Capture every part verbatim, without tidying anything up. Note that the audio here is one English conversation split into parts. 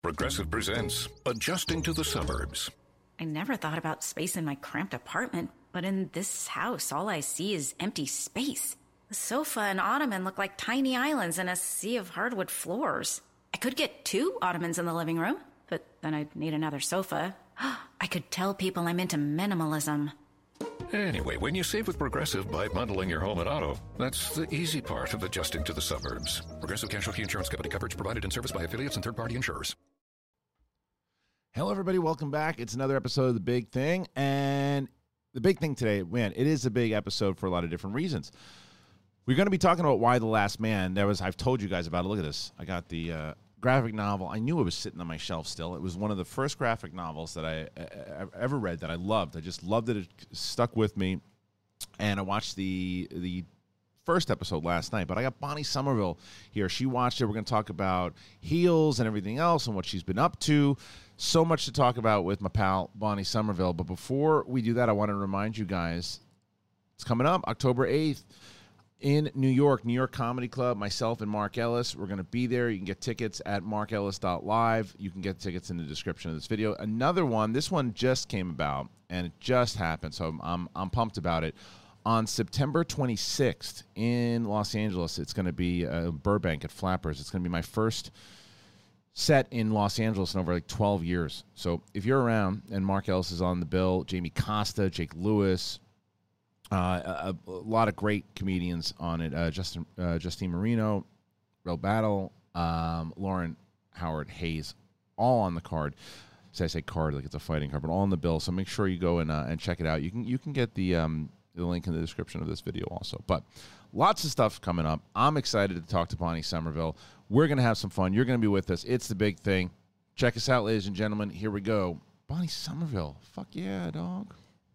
Progressive presents Adjusting to the Suburbs. I never thought about space in my cramped apartment, but in this house, all I see is empty space. The sofa and ottoman look like tiny islands in a sea of hardwood floors. I could get two ottomans in the living room, but then I'd need another sofa. I could tell people I'm into minimalism. Anyway, when you save with Progressive by bundling your home and auto, that's the easy part of adjusting to the suburbs. Progressive Casualty Insurance Company, coverage provided in service by affiliates and third-party insurers. Hello, everybody. Welcome back. It's another episode of The Big Thing. And the big thing today, man, it is a big episode for a lot of different reasons. We're going to be talking about Y the Last Man. There was, I've told you guys about it. Look at this. I got the uh, graphic novel. I knew it was sitting on my shelf still. It was one of the first graphic novels that I uh, ever read that I loved. I just loved it. It stuck with me. And I watched the the first episode last night, but I got Bonnie Somerville here. She watched it. We're going to talk about Heels and everything else and what she's been up to. So much to talk about with my pal, Bonnie Somerville. But before we do that, I want to remind you guys, it's coming up October eighth in New York, New York Comedy Club. Myself and Mark Ellis, we're going to be there. You can get tickets at mark ellis dot live. You can get tickets in the description of this video. Another one, this one just came about, and it just happened, so I'm, I'm, I'm pumped about it. On September twenty-sixth in Los Angeles, it's going to be uh, Burbank at Flappers. It's going to be my first set in Los Angeles in over like twelve years. So if you're around, and Mark Ellis is on the bill, Jamie Costa, Jake Lewis, uh, a, a lot of great comedians on it. Uh, Justin, uh, Justine Marino, Real Battle, um, Lauren Howard Hayes, all on the card. So I say card like it's a fighting card, but all on the bill. So make sure you go and uh, and check it out. You can you can get the um, the link in the description of this video also. But lots of stuff coming up. I'm excited to talk to Bonnie Somerville. We're going to have some fun. You're going to be with us. It's The Big Thing. Check us out, ladies and gentlemen. Here we go. Bonnie Somerville. Fuck yeah, dog.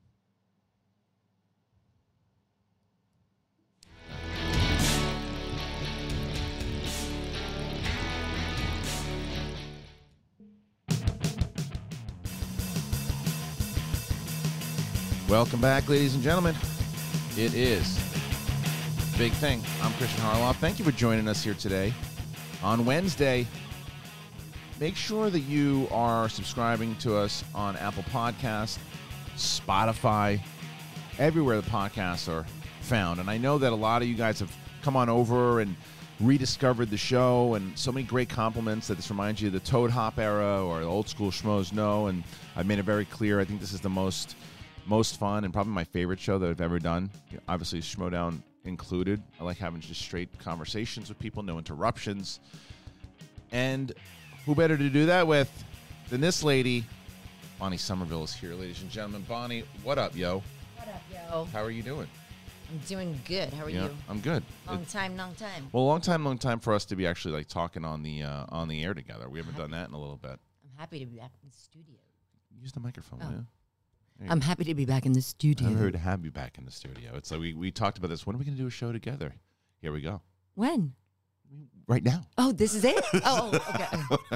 Welcome back, ladies and gentlemen. It is Big Thing. I'm Christian Harloff. Thank you for joining us here today on Wednesday. Make sure that you are subscribing to us on Apple Podcasts, Spotify, everywhere the podcasts are found. And I know that a lot of you guys have come on over and rediscovered the show, and so many great compliments that this reminds you of the Toad Hop era or the old school Schmoes Know. And I've made it very clear. I think this is the most most fun and probably my favorite show that I've ever done. You know, obviously, Schmoedown included. I like having just straight conversations with people, no interruptions. And who better to do that with than this lady? Bonnie Somerville is here, ladies and gentlemen. Bonnie, what up, yo? What up, yo? How are you doing? I'm doing good. How are yeah, you? I'm good. Long it, time, long time. Well, long time, long time for us to be actually like talking on the uh, on the air together. We haven't done that in a little bit. I'm happy to be back in the studio. Use the microphone, Oh. will you? I'm happy to be back in the studio. I'm happy to have you back in the studio. It's like we, we talked about this. When are we going to do a show together? Here we go. When? Right now. Oh, this is it. oh, okay.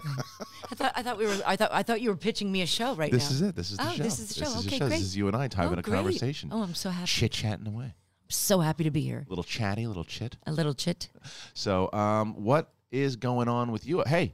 I thought I thought we were. I thought I thought you were pitching me a show right This now. is it. This is the oh, show. this is the show. This is okay, the show. great. This is you and I having oh, a great. conversation. Oh, I'm so happy. Chit chatting away. I'm so happy to be here. A little chatty, a little chit. A little chit. So, um, what is going on with you? Hey,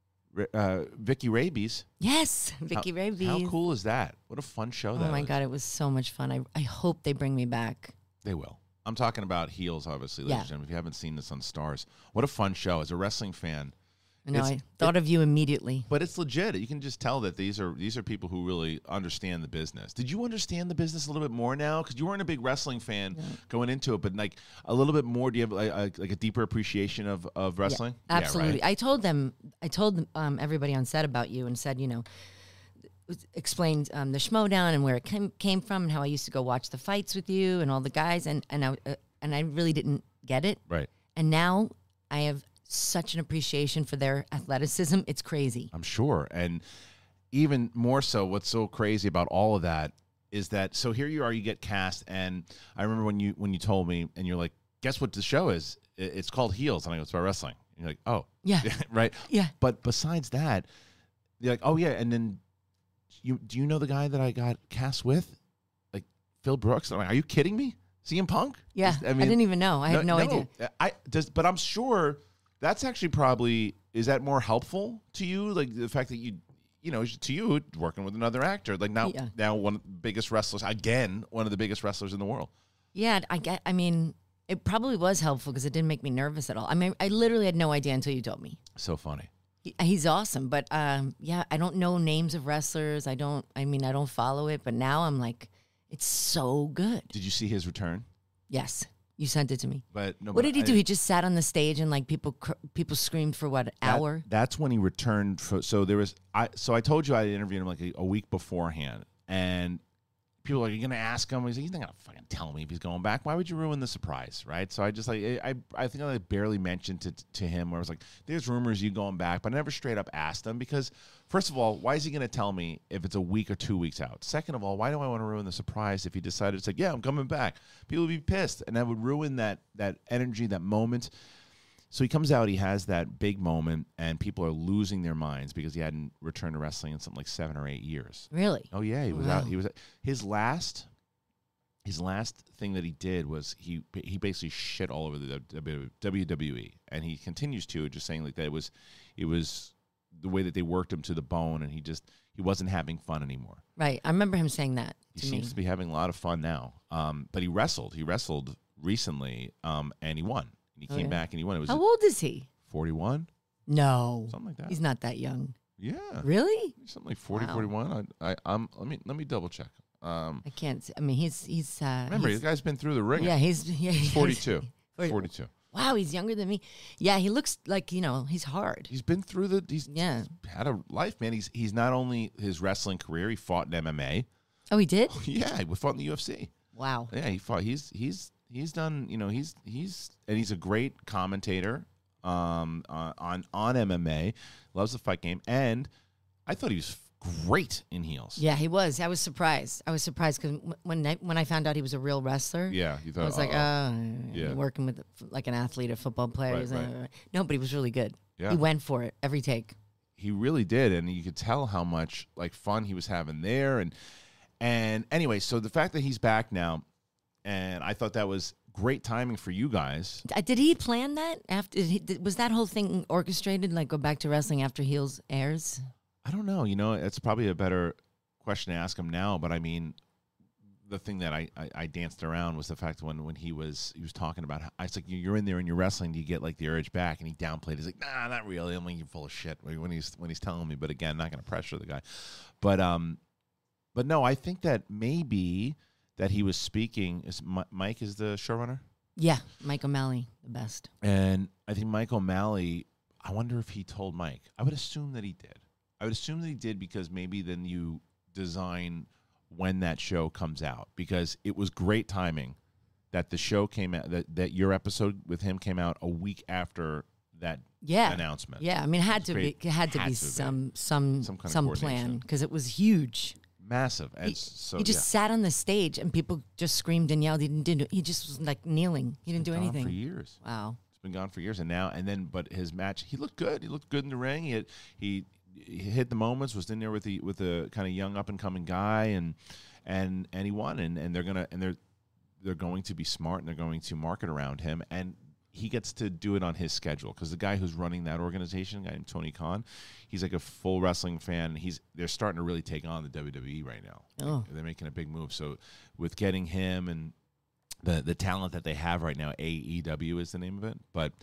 uh, Vicky Rabies. Yes, Vicky how, Rabies. How cool is that? What a fun show that Oh my was. God, it was so much fun. I I hope they bring me back. They will. I'm talking about Heels, obviously, ladies Yeah. and gentlemen. If you haven't seen this on Stars, what a fun show. As a wrestling fan, I know. It's- I thought of you immediately. but it's legit. You can just tell that these are these are people who really understand the business. Did you understand the business a little bit more now? Because you weren't a big wrestling fan Yeah. going into it, but like a little bit more. Do you have like a, like a deeper appreciation of, of wrestling? Yeah, absolutely. Yeah, right? I told them, I told them, um, everybody on set about you and said, you know, explained um, the Schmoedown and where it came, came from and how I used to go watch the fights with you and all the guys. And, and, I, uh, and I really didn't get it. Right. And now I have such an appreciation for their athleticism. It's crazy. I'm sure. And even more so, what's so crazy about all of that is that, so here you are, you get cast, and I remember when you when you told me, and you're like, guess what the show is? It's called Heels, and I go, it's about wrestling. And you're like, oh. Yeah. right? Yeah. But besides that, you're like, oh, yeah, and then you do you know the guy that I got cast with? Like, Phil Brooks? I'm like, are you kidding me? C M Punk? Yeah. Is- I, didn't even know. I had no, idea. I, does, but I'm sure That's actually probably, is that more helpful to you? Like the fact that you, you know, to you, working with another actor, like now, Yeah. now one of the biggest wrestlers, again, one of the biggest wrestlers in the world. Yeah, I get. I mean, it probably was helpful because it didn't make me nervous at all. I mean, I literally had no idea until you told me. So funny. He, he's awesome, but um, yeah, I don't know names of wrestlers. I don't. I mean, I don't follow it, but now I'm like, it's so good. Did you see his return? Yes, you sent it to me. But no. What but did he I- do? He just sat on the stage and like people, cr- people screamed for what, an that- hour? That's when he returned. For, so there was, I. So I told you I interviewed him like a, a week beforehand, and people were like, "Are you gonna ask him?" He's like, "He's not gonna fucking tell me if he's going back. Why would you ruin the surprise, right?" So I just like, I, I think I barely mentioned to to him where I was like, "There's rumors you going back," but I never straight up asked him because, first of all, why is he gonna tell me if it's a week or two weeks out? Second of all, why do I want to ruin the surprise if he decided to say, "Yeah, I'm coming back"? People would be pissed, and that would ruin that that energy, that moment. So he comes out, he has that big moment, and people are losing their minds because he hadn't returned to wrestling in something like seven or eight years. Really? Oh yeah, he was Wow. out. He was his last. His last thing that he did was he he basically shit all over the W W E, and he continues to, just saying like that it was, it was the way that they worked him to the bone, and he just he wasn't having fun anymore. Right. I remember him saying that He to seems me. to be having a lot of fun now. Um, but he wrestled. He wrestled recently, um, and he won. And he Oh, came yeah. back and he won. It was How old is he? forty-one, No, something like that. he's not that young. Yeah, Really? something like forty, Wow. forty-one. I, I, um, let me let me double check. Um, I can't. See. I mean, he's he's. Uh, remember, he's, the guy's been through the ring. yeah, he's yeah, he's forty-two. forty. forty-two. Wow, he's younger than me. Yeah, he looks like, you know, he's hard. He's been through the. He's Yeah. had a life, man. He's he's not only his wrestling career. He fought in M M A. Oh, he did? Yeah, he fought in the U F C. Wow. Yeah, he fought. He's he's he's done. You know, he's he's and he's a great commentator. Um, uh, on on M M A, loves the fight game, and I thought he was great in heels. Yeah, he was. I was surprised. I was surprised because when I, when I found out he was a real wrestler, Yeah, you thought I was like, uh-oh. oh, Yeah. working with like an athlete, a football player. Right, He was like, right. uh, no, but he was really good. Yeah. He went for it every take. He really did, and you could tell how much like fun he was having there. And and anyway, so the fact that he's back now, and I thought that was great timing for you guys. Uh, Did he plan that? After did he, did, was that whole thing orchestrated? Like go back to wrestling after Heels airs? I don't know. You know, it's probably a better question to ask him now. But I mean, the thing that I, I, I danced around was the fact when when he was he was talking about. How, I was like, you're in there and you're wrestling. Do you get like the urge back? And he downplayed. He's like, nah, not really. I'm like, you're full of shit when he's when he's telling me. But again, not going to pressure the guy. But um, but no, I think that maybe that he was speaking. Is Mi- Mike is the showrunner? Yeah, Mike O'Malley, the best. And I think Mike O'Malley, I wonder if he told Mike. I would assume that he did. I would assume that he did because maybe then you design when that show comes out, because it was great timing that the show came out, that, that your episode with him came out a week after that Yeah, announcement. Yeah, I mean, it had It's to great. be. It had to Had be to be. some some Some kind of some coordination. plan because it was huge. Massive. And He, so, he just yeah. sat on the stage and people just screamed and yelled. He didn't. do- He just was like kneeling. He didn't do Gone anything. for years. Wow. It's been gone for years, and now and then. But his match, he looked good. He looked good in the ring. He had, he, he hit the moments. Was in there with the with the kind of young up and coming guy, and and and he won. And, and they're gonna and they're they're going to be smart, and they're going to market around him, and he gets to do it on his schedule because the guy who's running that organization, a guy named Tony Khan, he's like a full wrestling fan. And he's they're starting to really take on the W W E right now. Oh. They're making a big move. So with getting him and the the talent that they have right now, A E W is the name of it. But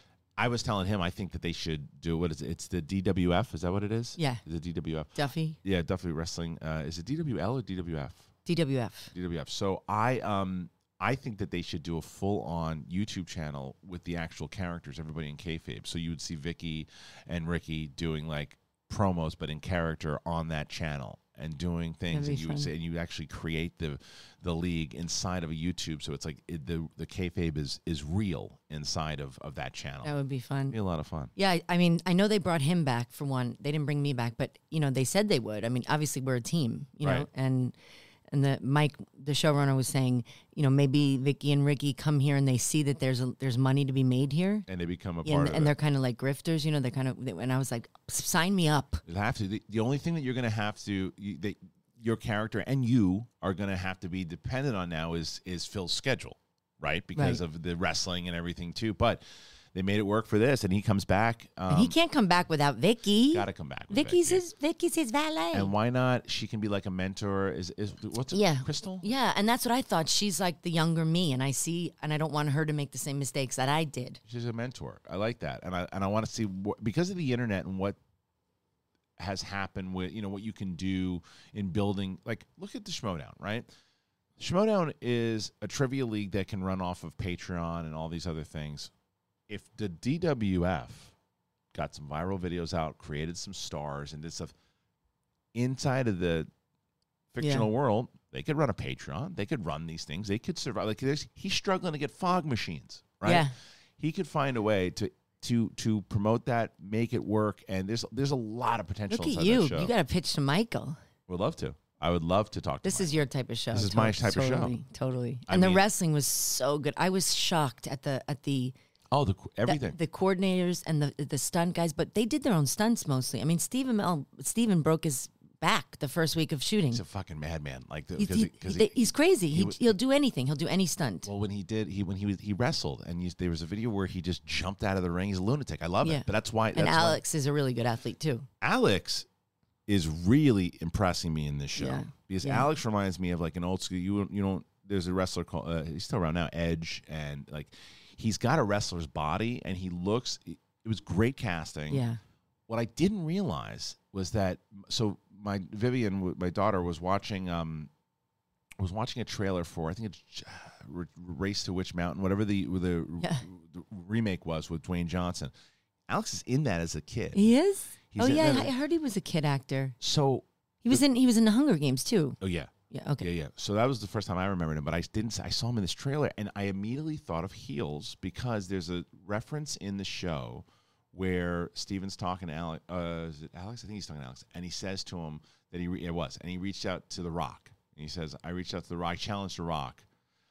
I was telling him I think that they should do what is it? It's the D W F. Is that what it is? Yeah. The D W F. Duffy, Yeah, Duffy Wrestling. Uh, is it D W L or D W F? D W F. D W F. So I um I think that they should do a full on YouTube channel with the actual characters, everybody in kayfabe. So you would see Vicky and Ricky doing like promos, but in character on that channel and doing things. That'd And be you would fun. say, and you actually create the the league inside of a YouTube. So it's like it, the the kayfabe is is real inside of of that channel. That would be fun. It'd be a lot of fun. Yeah, I- I mean, I know they brought him back for one. They didn't bring me back, but you know, they said they would. I mean, obviously we're a team, you know, Right. and and the Mike, the showrunner, was saying, you know, maybe Vicky and Ricky come here and they see that there's a, there's money to be made here, And they become a yeah, part and, of and it. they're kind of like grifters, you know. They're kind of, and I was like, sign me up. You'll have to. The, the only thing that you're going to have to, you, they, your character and you are going to have to be dependent on now is is Phil's schedule, right? Because Right. of the wrestling and everything too. But they made it work for this, and he comes back. Um, and he can't come back without Vicky. Got to come back. With Vicky's Vicky. his Vicky's his valet. And why not? She can be like a mentor. Is is what's it? Yeah. Crystal? Yeah, and that's what I thought. She's like the younger me, and I see, and I don't want her to make the same mistakes that I did. She's a mentor. I like that, and I and I want to see what, because of the internet and what has happened with, you know, what you can do in building. Like, look at the Schmodown, right? Schmodown is a trivia league that can run off of Patreon and all these other things. If the D W F got some viral videos out, created some stars, and did stuff inside of the fictional Yeah. world, they could run a Patreon. They could run these things. They could survive. Like, there's, he's struggling to get fog machines, right? Yeah. He could find a way to to to promote that, make it work, and there's there's a lot of potential. Look at inside you. that show. You got to pitch to Michael. Would love to. I would love to talk to This Mike. is your type of show. This is To- my type of show. totally, Totally. I And the mean- wrestling was so good. I was shocked at the at the Oh, the the, everything. the coordinators and the the stunt guys, but they did their own stunts mostly. I mean, Stephen Mel, Stephen broke his back the first week of shooting. He's a fucking madman. Like, the, He's, because he- he, 'cause he- he- he's crazy. he He, was- he'll do anything. He'll do any stunt. well, when he did, he when he was he wrestled, and you, there was a video where he just jumped out of the ring. He's a lunatic. I love Yeah. it, but that's why. and that's why- Alex is a really good athlete too. Alex is really impressing me in this show Yeah. because Yeah. Alex reminds me of like an old school. You you don't. There's a wrestler called. Uh, he's still around now, Edge, and like he's got a wrestler's body, and he looks. It was great casting. Yeah. What I didn't realize was that so my Vivian, my daughter, was watching um was watching a trailer for I think it's uh, Race to Witch Mountain, whatever the the, Yeah. the remake was with Dwayne Johnson. Alex is in that as a kid. He is. He's oh in yeah, that- I heard he was a kid actor. So He was in. He was in the Hunger Games too. oh yeah. Yeah. Okay. Yeah, yeah. So that was the first time I remembered him, but I didn't. I saw him in this trailer, and I immediately thought of Heels because there's a reference in the show where Steven's talking to Alex. Uh, is it Alex? I think he's talking to Alex, and he says to him that he re- it was, and he reached out to The Rock, and he says, "I reached out to The Rock, I challenged The Rock."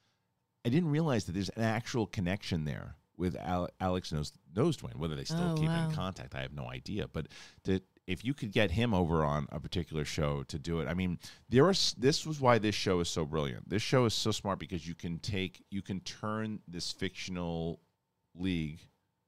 I didn't realize that there's an actual connection there with Al- Alex knows knows Dwayne. Whether they still Oh, keep wow. in contact, I have no idea. But that if you could get him over on a particular show to do it, I mean, there are. s- This was why this show is so brilliant. This show is so smart because you can take, you can turn this fictional league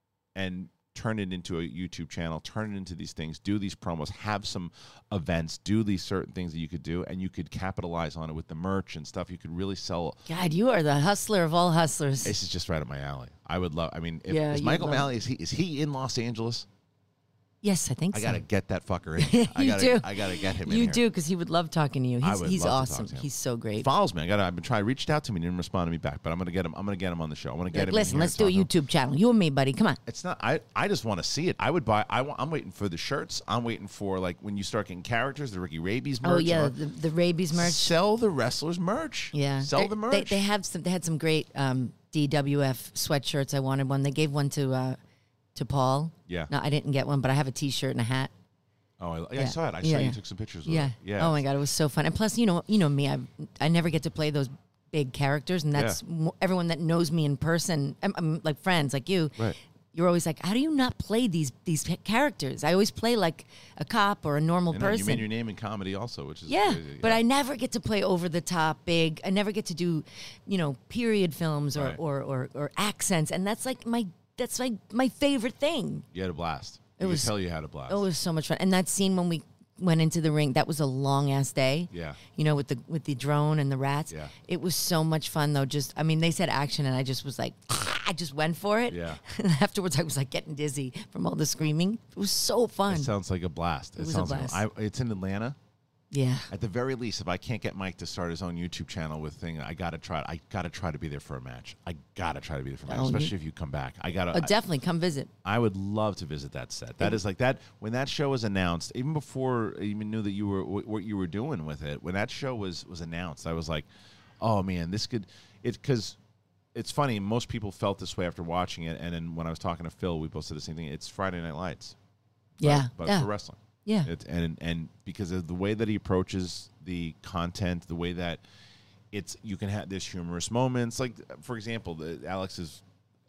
and turn it into a YouTube channel, turn it into these things, do these promos, have some events, do these certain things that you could do, and you could capitalize on it with the merch and stuff. You could really sell. God, you are the hustler of all hustlers. This is just right up my alley. I would love. I mean, if, Yeah, is you'd Michael love- Malley? Is he is he in Los Angeles? Yes, I think I so. gotta get that fucker in. I You gotta, do. I gotta get him in You here. do, because he would love talking to you. I He's, would he's love to talk awesome. to him. He's so He great. follows me. I got. I've been trying. Reached out to me. Didn't respond to me back. But I'm gonna get him. I'm gonna get him on the show. I want to get Like, him. listen, in here let's and do a talk to him. YouTube channel. You and me, buddy. Come on. It's not. I. I just want to see it. I would buy. I. Want, I'm waiting for the shirts. I'm waiting for like when you start getting characters, the Ricky Rabies merch. Oh yeah, or- the, the rabies merch. Sell the wrestlers merch. Yeah, Sell They- the merch. They, they have some. They had some great um, D W F sweatshirts. I wanted one. They gave one to uh, to Paul. Yeah. No, I didn't get one, but I have a T-shirt and a hat. Oh, I, yeah, I Yeah. saw it. I Yeah, saw you yeah. took some pictures. With Yeah. it. Yeah. Oh my god, it was so fun. And plus, you know, you know me. I I never get to play those big characters, and that's Yeah. mo- everyone that knows me in person. I'm, I'm like friends, like you. Right. You're always like, how do you not play these these characters? I always play like a cop or a normal You know, you person. made your name in comedy also, which is Yeah, crazy. but I never get to play over the top, big. I never get to do, you know, period films or, Right. or, or, or accents, and that's like my that's like my favorite thing. You had a blast. It You was- could tell you had a blast. It was so much fun, and that scene when we went into the ring, that was a long ass day. Yeah. you know, with the with the drone and the rats. Yeah. It was so much fun though. Just, I mean, they said action, and I just was like, I just went for it. Yeah. And afterwards, I was like getting dizzy from all the screaming. It was so fun. It sounds like a blast. It, was a sounds blast. Like, I, it's in Atlanta. yeah. At the very least, if I can't get Mike to start his own YouTube channel with thing, I gotta try. I gotta try to be there for a match. I gotta try to be there for a match, Oh, you- especially if you come back. I gotta. Oh, definitely come visit. I, I would love to visit that set. That is like that when that show was announced. Even before I even knew that you were wh- what you were doing with it. When that show was was announced, I was like, oh man, this could. It because. It's funny. Most people felt this way after watching it, and then when I was talking to Phil, we both said the same thing. It's Friday Night Lights, but- Yeah. but yeah. for wrestling. Yeah. It, and and because of the way that he approaches the content, the way that it's you can have there's humorous moments. Like for example, the, Alex is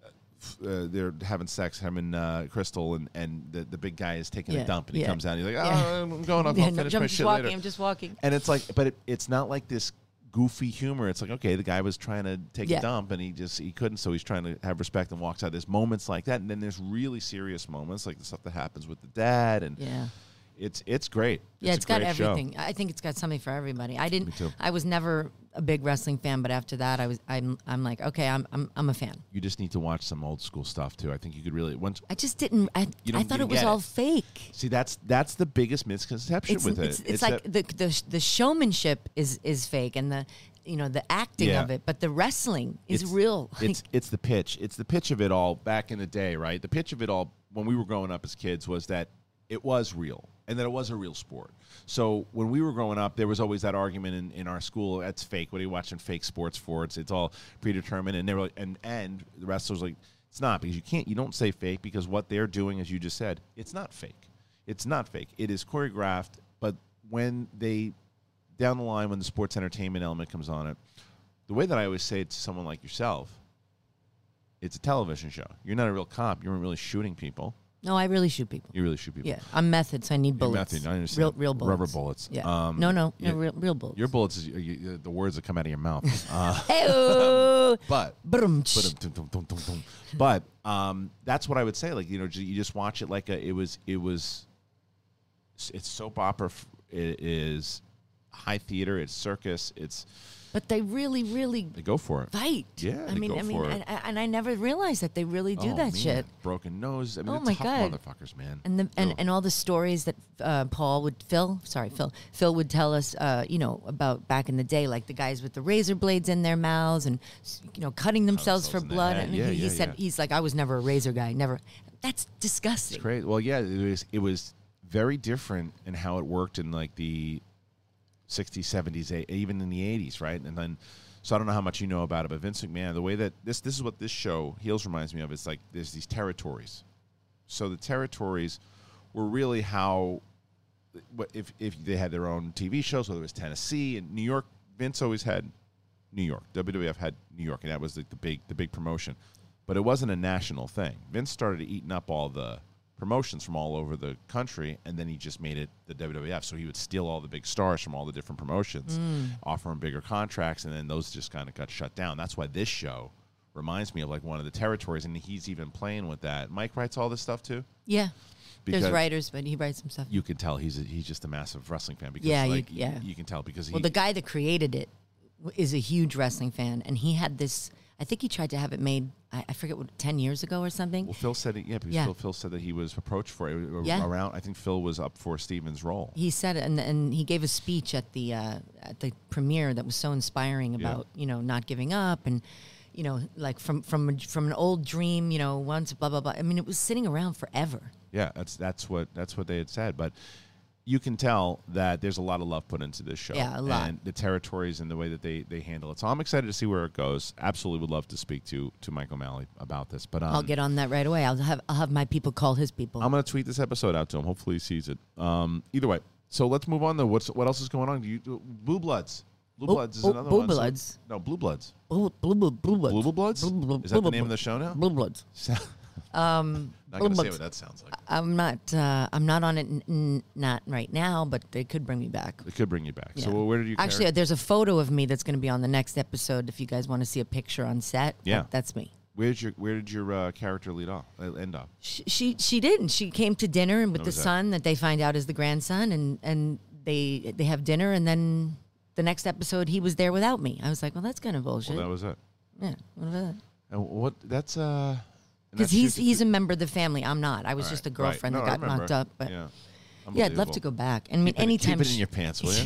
uh, they're having sex, him and uh, Crystal, and, and the, the big guy is taking Yeah, a dump, and he yeah. comes out. And he's like, "Oh, Yeah. I'm going. I'll, Yeah, I'll no, finish I'm my just shit walking. later." I'm just walking. And it's like, but it, it's not like this goofy humor. It's like, okay, the guy was trying to take Yeah. a dump and he just he couldn't, so he's trying to have respect and walks out. There's moments like that, and then there's really serious moments like the stuff that happens with the dad, and Yeah. it's it's great. Yeah, a it's got great show. everything. I think it's got something for everybody. I didn't. Me too. I was never a big wrestling fan, but after that, I was. I'm. I'm like, okay, I'm. I'm. I'm a fan. You just need to watch some old school stuff too. I think you could really once. I just didn't. I. You I don't- thought you it was get all it. fake. See, that's that's the biggest misconception It's. with It's, it. it's, like that- the the the showmanship is is fake, and the you know the acting Yeah. of it, but the wrestling is it's, real. It's it's the pitch. It's the pitch of it all back in the day, right? The pitch of it all when we were growing up as kids was that it was real and that it was a real sport. So when we were growing up, there was always that argument in, in our school, that's fake. What are you watching fake sports for? It's it's all predetermined. And they were like, and and the wrestlers were like, it's not, because you can't you don't say fake, because what they're doing, as you just said, it's not fake. It's not fake. It is choreographed, but when they down the line when the sports entertainment element comes on it, the way that I always say it to someone like yourself, it's a television show. You're not a real cop. You weren't really shooting people. No, I really shoot people. You really shoot people. Yeah, I'm method, so I need You're bullets. method, I understand. Real, real bullets. Rubber bullets. Yeah. Um, no, no, yeah. no, real, real bullets. Your bullets is you, you, the words that come out of your mouth. Uh, Hey-oh. but Brum. but, dum, dum, dum, dum, dum. but um, that's what I would say. Like, you know, you just watch it like a, it was it was. It's soap opera. It is high theater. It's circus. It's But they really, really they go for it. fight. Yeah, I they mean, go I mean, for it. and, and I never realized that they really do Oh, that man. shit. Broken nose. I mean, Oh, they're my tough God. motherfuckers, man. And the and, Ugh. and all the stories that uh, Paul would Phil, sorry Phil, Phil would tell us, uh, you know, about back in the day, like the guys with the razor blades in their mouths and you know cutting themselves for themselves in the blood. head. And Yeah, he, he yeah, said yeah. he's like, I was never a razor guy, never. That's disgusting. It's great. Well, yeah, it was it was very different in how it worked in like the sixties, seventies, even in the eighties, right? And then, so I don't know how much you know about it, but Vince McMahon, the way that this this is what this show Heels reminds me of. It's like there's these territories. So the territories were really how, what if if they had their own T V shows, whether it was Tennessee and New York. Vince always had New York. W W F had New York, and that was the, the big the big promotion. But it wasn't a national thing. Vince started eating up all the promotions from all over the country, and then he just made it the W W F. So he would steal all the big stars from all the different promotions, offer them bigger contracts, and then those just kind of got shut down. That's why this show reminds me of like one of the territories, and he's even playing with that. Mike writes all this stuff too. Yeah. Because There's writers, but he writes some stuff. you can tell he's a, he's just a massive wrestling fan. Because Yeah, you- like, yeah. you, you can tell because he. Well, the guy that created it w- is a huge wrestling fan, and he had this. I think he tried to have it made. I, I forget what ten years ago or something. Well, Phil said it. Yeah, because Yeah. Phil, Phil said that he was approached for it or Yeah. around. I think Phil was up for Steven's role. He said it, and and he gave a speech at the uh, at the premiere that was so inspiring about you know not giving up and you know like from from a- from an old dream you know once blah blah blah. I mean, it was sitting around forever. Yeah, that's that's what that's what they had said. But you can tell that there's a lot of love put into this show. Yeah, a lot. And the territories and the way that they, they handle it. So I'm excited to see where it goes. Absolutely would love to speak to to Mike O'Malley about this. But um, I'll get on that right away. I'll have I'll have my people call his people. I'm going to tweet this episode out to him. Hopefully he sees it. Um, either way. So let's move on, though. What's, what else is going on? Do you, do, Blue Bloods. Blue Blue- Bloods is Blue- another Blue one. So- Bloods. no, Blue Bloods. Blue, blue, blue, blue bloods. Blue Bloods? Blue, blue, Is that blue the name of bloods. the show now? Blue bloods. Um, Not Blue going to say Bloods. what that sounds like. I'm not. Uh, I'm not on it. N- n- not right now, but they could bring me back. It could bring you back. Yeah. So where did you Actually, there's a photo of me that's going to be on the next episode. If you guys want to see a picture on set, Yeah. that- that's me. Where did your Where did your uh, character lead off? Uh, end up? She, she she didn't. She came to dinner and with How the was that? son that they find out is the grandson, and and they they have dinner, and then the next episode he was there without me. I was like, well, that's kind of bullshit. Well, that was it. yeah, what about that? And what? That's uh. Because he's he's a member of the family. I'm not. I was just a Right. girlfriend No, that I got remember. knocked up. But yeah, yeah, I'd love to go back. And I mean, Keep it, anytime keep it in sh- your pants, will you?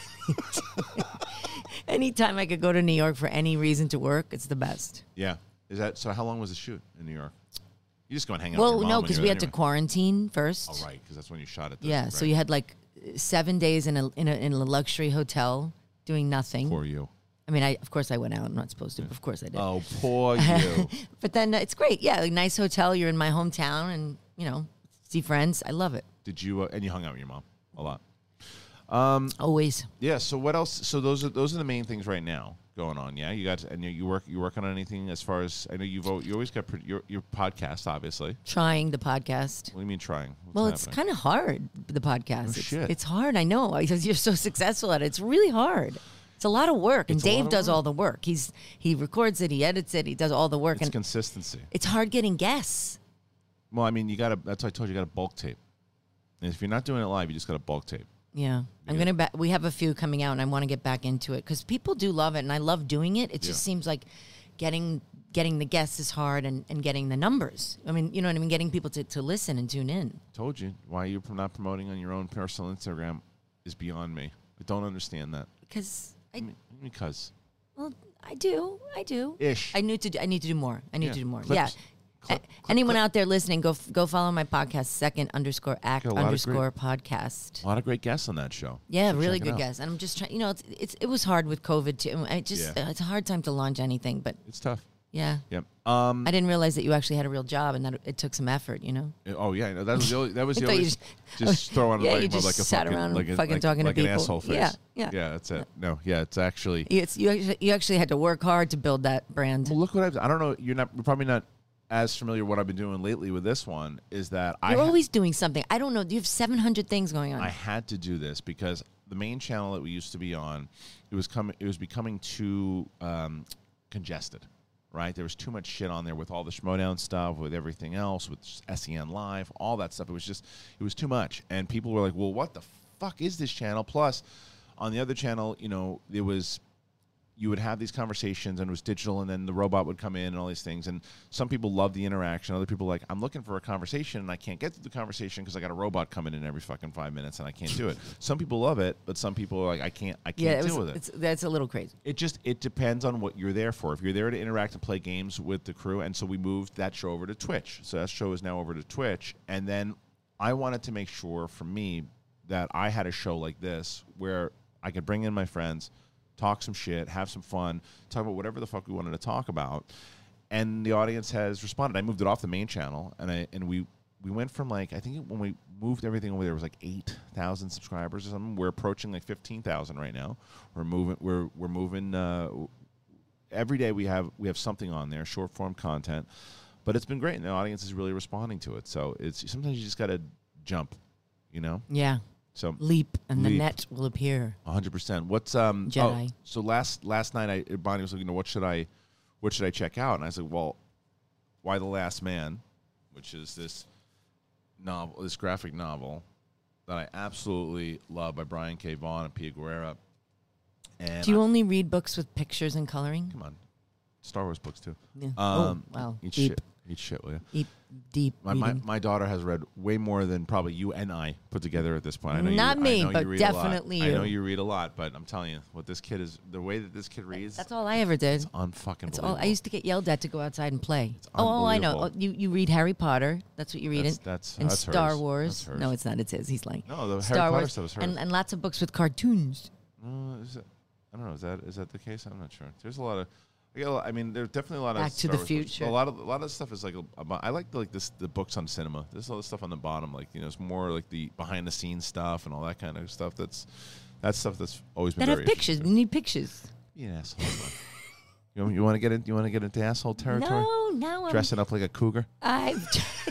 anytime I could go to New York for any reason to work, it's the best. Yeah. Is that so? How long was the shoot in New York? You just go and hang out. Well, with your mom no, when because you we were had to anywhere. quarantine first. Oh, right, because that's when you shot it. Yeah, so you had like seven days in a in a in a luxury hotel doing nothing. For you. I mean, I of course I went out. I'm not supposed to, but of course I did. Oh, poor you. But then uh, it's great. Yeah, like nice hotel. You're in my hometown, and you know, see friends. I love it. Did you? Uh, and you hung out with your mom a lot. Always. Yeah. So what else? So those are those are the main things right now going on. Yeah. You got and you, you work you working on anything as far as I know you've al- you always got pro- your your podcast obviously. Trying the podcast. What do you mean trying? What's Well, it's happening? kind of hard, the podcast. No it's, shit. it's hard. I know because you're so successful at it. It's really hard. It's a lot of work, and It's a lot Dave of does work. all the work. He's he records it, he edits it, he does all the work, It's and consistency. it's hard getting guests. Well, I mean, you got to. That's why I told you, you got to bulk tape. And if you're not doing it live, you just got to bulk tape. Yeah, I'm gonna. Ba- we have a few coming out, and I want to get back into it because people do love it, and I love doing it. It just Yeah. seems like getting getting the guests is hard, and, and getting the numbers. I mean, you know what I mean? Getting people to, to listen and tune in. Told you why you're not promoting on your own personal Instagram is beyond me. I don't understand that. Because I, I mean, because well, I do, I do. Ish. I need to. Do, I need to do more. I need Yeah. to do more. Clips. Yeah. Clip- A- clip- Anyone clip. out there listening, go f- go follow my podcast, second underscore act Got a lot of underscore podcast. a lot of great guests on that show. Yeah, So really check it good out. guests. And I'm just trying. You know, it's, it's it was hard with COVID too. I just Yeah. it's a hard time to launch anything, but It's tough. yeah. Yep. Um. I didn't realize that you actually had a real job and that it took some effort, you know? oh yeah. No, that was the only, that was I the thought only you just, just- throwing yeah, like, you just like a sat fucking, around like a, fucking like, talking to like an people. asshole face. Yeah, yeah. Yeah, that's it. No, yeah, it's actually. It's, you, actually, you actually had to work hard to build that brand. Well, look what I've. I don't know. You're not. You're probably not as familiar with what I've been doing lately with this one. Is that I You're ha- always doing something. I don't know. You have seven hundred things going on. I had to do this because the main channel that we used to be on, it was coming. It was becoming too um, congested. Right, there was too much shit on there with all the Schmodown stuff, with everything else, with S E N Live, all that stuff. It was just, it was too much, and people were like, "Well, what the fuck is this channel?" Plus, on the other channel, you know, it was, you would have these conversations, and it was digital, and then the robot would come in and all these things. And some people love the interaction. Other people are like, I'm looking for a conversation, and I can't get to the conversation because I got a robot coming in every fucking five minutes, and I can't do it. Some people love it, but some people are like, I can't, I can't yeah, it deal was, with it. it's, that's a little crazy. It just, it depends on what you're there for. If you're there to interact and play games with the crew, and so we moved that show over to Twitch. So that show is now over to Twitch. And then I wanted to make sure for me that I had a show like this where I could bring in my friends, talk some shit, have some fun, talk about whatever the fuck we wanted to talk about. And the audience has responded. I moved it off the main channel, and I and we we went from like, I think when we moved everything over there, it was like eight thousand subscribers or something. We're approaching like fifteen thousand right now. We're moving, we're, we're moving, uh, every day we have, we have something on there, short form content, but it's been great. And the audience is really responding to it. So it's, sometimes you just got to jump, you know? Yeah. So Leap, and the Leap. net will appear. one hundred percent. What's um Jedi. Oh, so last last night I Bonnie was like, you know, what should I what should I check out? And I said, well, Why the Last Man, which is this novel, this graphic novel that I absolutely love by Brian K. Vaughan and Pia Guerra. And Do you I- only read books with pictures and coloring? come on, Star Wars books too. Yeah. Um, oh, wow. Eat Deep, shit, eat shit, will you? deep, deep My, my reading. my daughter has read way more than probably you and I put together at this point. I know Not you, me, I know but you read definitely a lot. I you. know you read a lot, but I'm telling you, what this kid is, the way that this kid reads, That's all I ever did. unfucking That's all. I used to get yelled at to go outside and play. It's Oh, I know. Oh, unbelievable. you you read Harry Potter. That's what you read. That's- in- that's- and that's Star hers. Wars. That's hers. No, it's not. It's his. He's lying. No, the Harry Star Potter Wars stuff is hers. and, and lots of books with cartoons. Uh, is it, I don't know. Is that is that the case? I'm not sure. There's a lot of. I, get a lot, I mean, there's definitely a lot of Back to Star the Wars books. Future. A lot of a lot of stuff is like a, about, I like the, like this the books on cinema. There's all this stuff on the bottom, like you know, it's more like the behind the scenes stuff and all that kind of stuff. That's that's stuff that's always been That have very pictures. interesting. We need pictures. Be an asshole. you want, you want to get in? You want to get into asshole territory? No, now I'm. Dressing up like a cougar. I've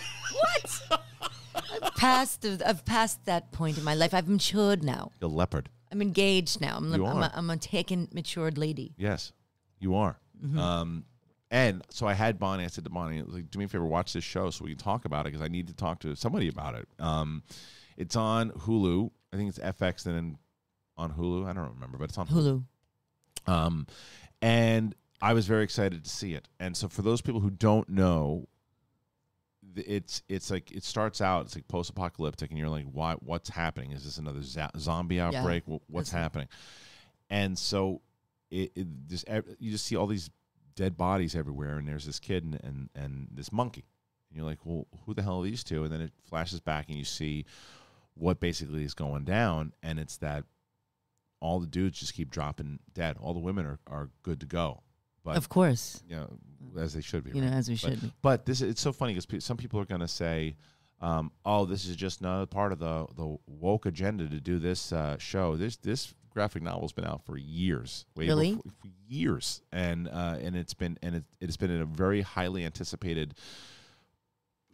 what? I've passed. I've passed that point in my life. I've matured now. A leopard. I'm engaged now. I'm, You I'm, are. a, I'm a taken, matured lady. Yes, you are. Mm-hmm. Um, and so I had Bonnie. I said to Bonnie, like, "Do me a favor, watch this show so we can talk about it because I need to talk to somebody about it." Um, it's on Hulu. I think it's F X and then on Hulu. I don't remember, but it's on Hulu. Hulu. Um, and I was very excited to see it. And so for those people who don't know, th- it's it's like it starts out. It's like post-apocalyptic, and you're like, "Why? What's happening? Is this another za- zombie outbreak? Wh- What's That's- happening?" And so it, it just ev- you just see all these dead bodies everywhere, and there's this kid and, and and this monkey, and you're like, well, who the hell are these two? And then it flashes back, and you see what basically is going down, and it's that all the dudes just keep dropping dead. All the women are, are good to go, but Of course. you know, as they should be. You right? know, as we But- should be. But this it's so funny because pe- some people are going to say, um, "Oh, this is just another part of the the woke agenda to do this uh, show." This this graphic novel's been out for years, way Really? before- for years, and uh, and it's been and it, it's been in a very highly anticipated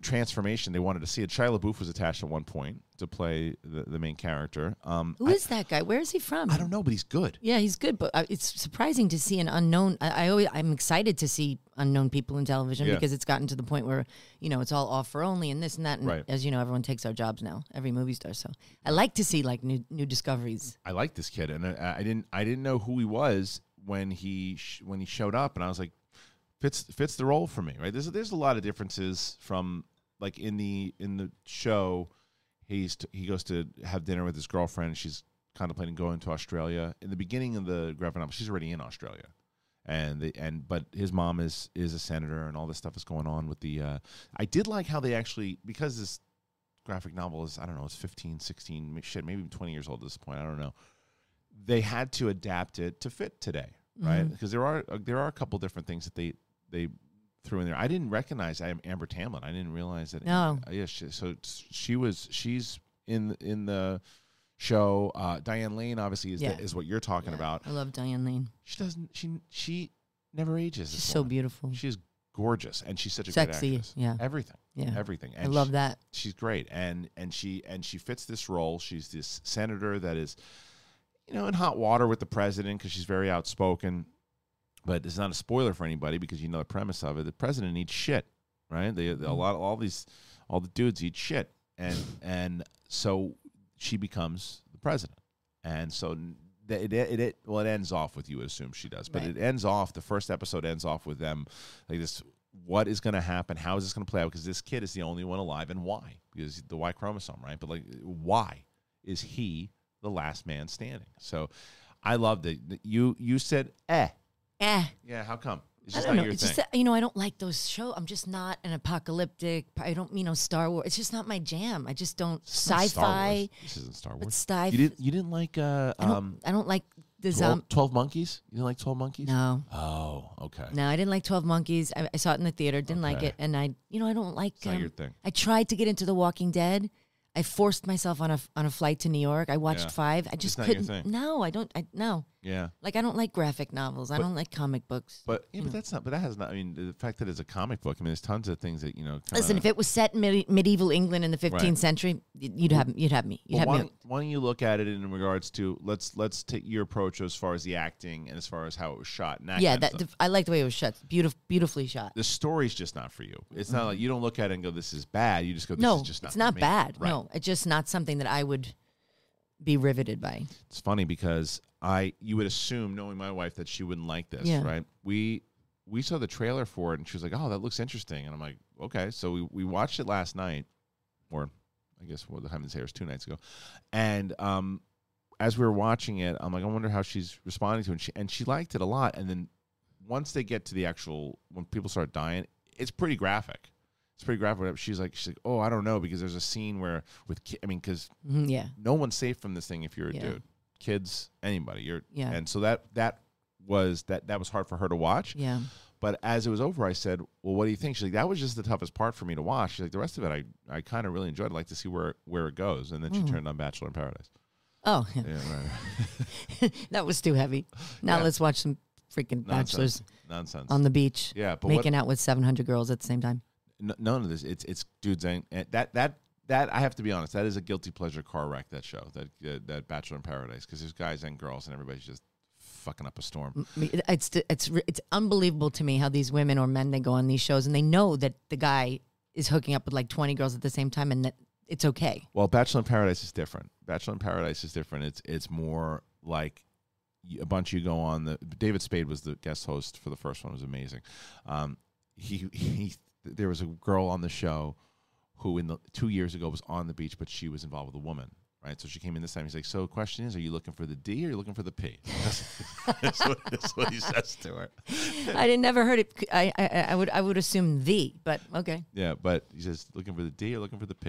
transformation they wanted to see it. Shia LaBeouf was attached at one point to play the, the main character. Um, Who I, is that guy? Where is he from? I don't know, but he's good. Yeah, he's good, but uh, it's surprising to see an unknown. I, I always, I'm excited to see unknown people in television Yeah. because it's gotten to the point where, you know, it's all offer only and this and that. And Right. as you know, everyone takes our jobs now. Every movie star. So I like to see like new new discoveries. I like this kid, and I, I didn't I didn't know who he was when he sh- when he showed up, and I was like, fits fits the role for me, right? There's there's a lot of differences from like in the in the show. He's t- he goes to have dinner with his girlfriend. And she's contemplating going to Australia. In the beginning of the graphic novel, she's already in Australia, and the, and but his mom is is a senator, and all this stuff is going on with the. Uh, I did like how they actually, because this graphic novel is, I don't know, it's fifteen, sixteen, shit, maybe even twenty years old at this point. I don't know. They had to adapt it to fit today, right? Mhm. Because there are uh, there are a couple different things that they they threw in there. I didn't recognize Am- Amber Tamlin. I didn't realize that. No. Uh, yeah, she, so it's- she was she's in in the show. Uh, Diane Lane obviously is Yeah. the, is what you're talking about. I love Diane Lane. She doesn't she she never ages. She's this so woman. beautiful. She's gorgeous, and she's such a Sexy, great actress. yeah. Everything. Yeah. Everything. I And love she- that. She's great, and and she and she fits this role. She's this senator that is, you know, in hot water with the president because she's very outspoken. But it's not a spoiler for anybody because you know the premise of it. The president eats shit, right? They, they a lot, all these, all the dudes eat shit, and and so she becomes the president, and so n- th- it it, it well it ends off with, you would assume she does, but Right. it ends off. The first episode ends off with them like this. What is going to happen? How is this going to play out? Because this kid is the only one alive, and why? Because the Y chromosome, right? But like, why is he the last man standing? So, I loved it. You you said eh. Eh. Yeah, how come? It's I just don't not know. your It's thing. just that, you know, I don't like those shows. I'm just not an apocalyptic. I don't, you know, Star Wars. It's just not my jam. I just don't It's not Star sci-fi. Wars. This isn't Star But Wars. sci. You didn't you didn't like uh I don't, um I don't like the twelve, zombie. twelve Monkeys? You didn't like twelve Monkeys? No, Oh, okay. no, I didn't like twelve Monkeys. I, I saw it in the theater. Didn't like Okay. it, and I, you know, I don't like. It's not um, your thing. I tried to get into The Walking Dead. I forced myself on a on a flight to New York. I watched Yeah. five. I just not your couldn't. thing. No, I don't. I no. Yeah. Like I don't like graphic novels. I But- don't like comic books. But yeah, but that's not but that has not I mean the fact that it's a comic book, I mean there's tons of things that, you know, kinda, Listen, if it was set in medi- medieval England in the fifteenth Right. century, y- you'd have you'd have me. You'd well, have why, me. don't, why don't you look at it in regards to let's let's take your approach as far as the acting and as far as how it was shot and that Yeah, kind of that stuff. the, I like the way it was shot. Beautiful, beautifully shot. The story's just not for you. It's not like you don't look at it and go, this is bad. You just go, this No, is just not it's for not me. bad. Right. No, it's just not something that I would be riveted by. It's funny because I you would assume, knowing my wife, that she wouldn't like this, Yeah. right? We we saw the trailer for it and she was like, oh, that looks interesting. And I'm like, okay. So we, we watched it last night, or I guess what the time is here is two nights ago. And um, as we were watching it, I'm like, I wonder how she's responding to it. And she, and she liked it a lot. And then once they get to the actual, when people start dying, it's pretty graphic. It's pretty graphic. She's like, she's like, oh, I don't know, because there's a scene where with, ki- I mean, because Mhm, yeah, no one's safe from this thing if you're a Yeah. dude, kids, anybody. You're, Yeah. and so that that was that that was hard for her to watch. yeah. But as it was over, I said, well, what do you think? She's like, that was just the toughest part for me to watch. She's like, the rest of it, I, I kind of really enjoyed. I'd like to see where where it goes. And then she Mm. turned on Bachelor in Paradise. Oh, yeah. Yeah, right. that was too heavy. Now Yeah. let's watch some freaking Nonsense. bachelors Nonsense. on the beach, yeah, but making what, out with seven hundred girls at the same time. n- none of this. It's it's dudes ain't and that that that I have to be honest. That is a guilty pleasure car wreck. That show, that uh, that Bachelor in Paradise, because there's guys and girls and everybody's just fucking up a storm. M- me- It's it's it's unbelievable to me how these women or men, they go on these shows and they know that the guy is hooking up with like twenty girls at the same time and that it's okay. Well, Bachelor in Paradise is different. Bachelor in Paradise is different. It's it's more like y- a bunch of you go on. The David Spade was the guest host for the first one. It was amazing. Um, he he. There was a girl on the show who in the two years ago was on the beach, but she was involved with a woman. Right, so she came in this time. He's like, "So, the question is, are you looking for the D or are you looking for the P?" That's, that's, what, that's what he says to her. I didn't never heard it. I, I I would I would assume the, but okay. Yeah, but he says, "Looking for the D or looking for the P?"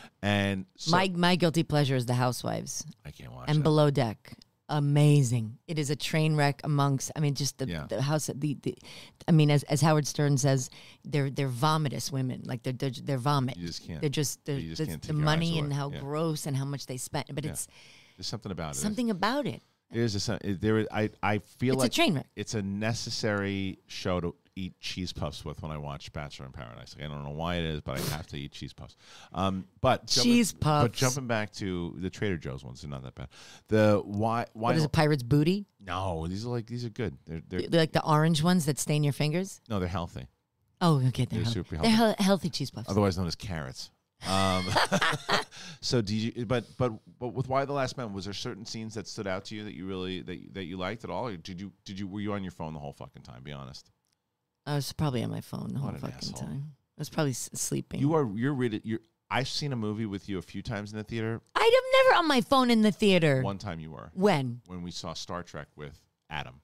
And so, my my guilty pleasure is The Housewives I can't watch and that. Below Deck. Amazing. It is a train wreck amongst. I mean, just the, Yeah. the house. The, the I mean, as as Howard Stern says, they're they're vomitous women. Like they're they're, they're vomit. You just can't. They're just they're, you just the, can't the take your eyes money away. and how Yeah. gross and how much they spent. But Yeah. it's There's something about it. something about it. There's a some- there. I I feel It's a like train wreck. it's a necessary show to eat cheese puffs with when I watch Bachelor in Paradise. Like, I don't know why it is, but I have to eat cheese puffs. Um, but jumping, Cheese puffs. But jumping back to the Trader Joe's ones, they're not that bad. The why why What is it, pirate's booty? No, these are like these are good. They're they're They're like the orange ones that stain your fingers? no, they're healthy. Oh, okay. They're, They're healthy. super They're healthy. he- healthy cheese puffs. Otherwise known as carrots. Um, so do you? But but but with Why the Last Man, was there certain scenes that stood out to you that you really that you- that you liked at all? Or did you did you were you on your phone the whole fucking time? Be honest. I was probably on my phone the What whole an fucking asshole. time. I was probably s- sleeping. You are you're really you're. I've seen a movie with you a few times in the theater. I'm never on my phone in the theater. One time you were When? when we saw Star Trek with Adam.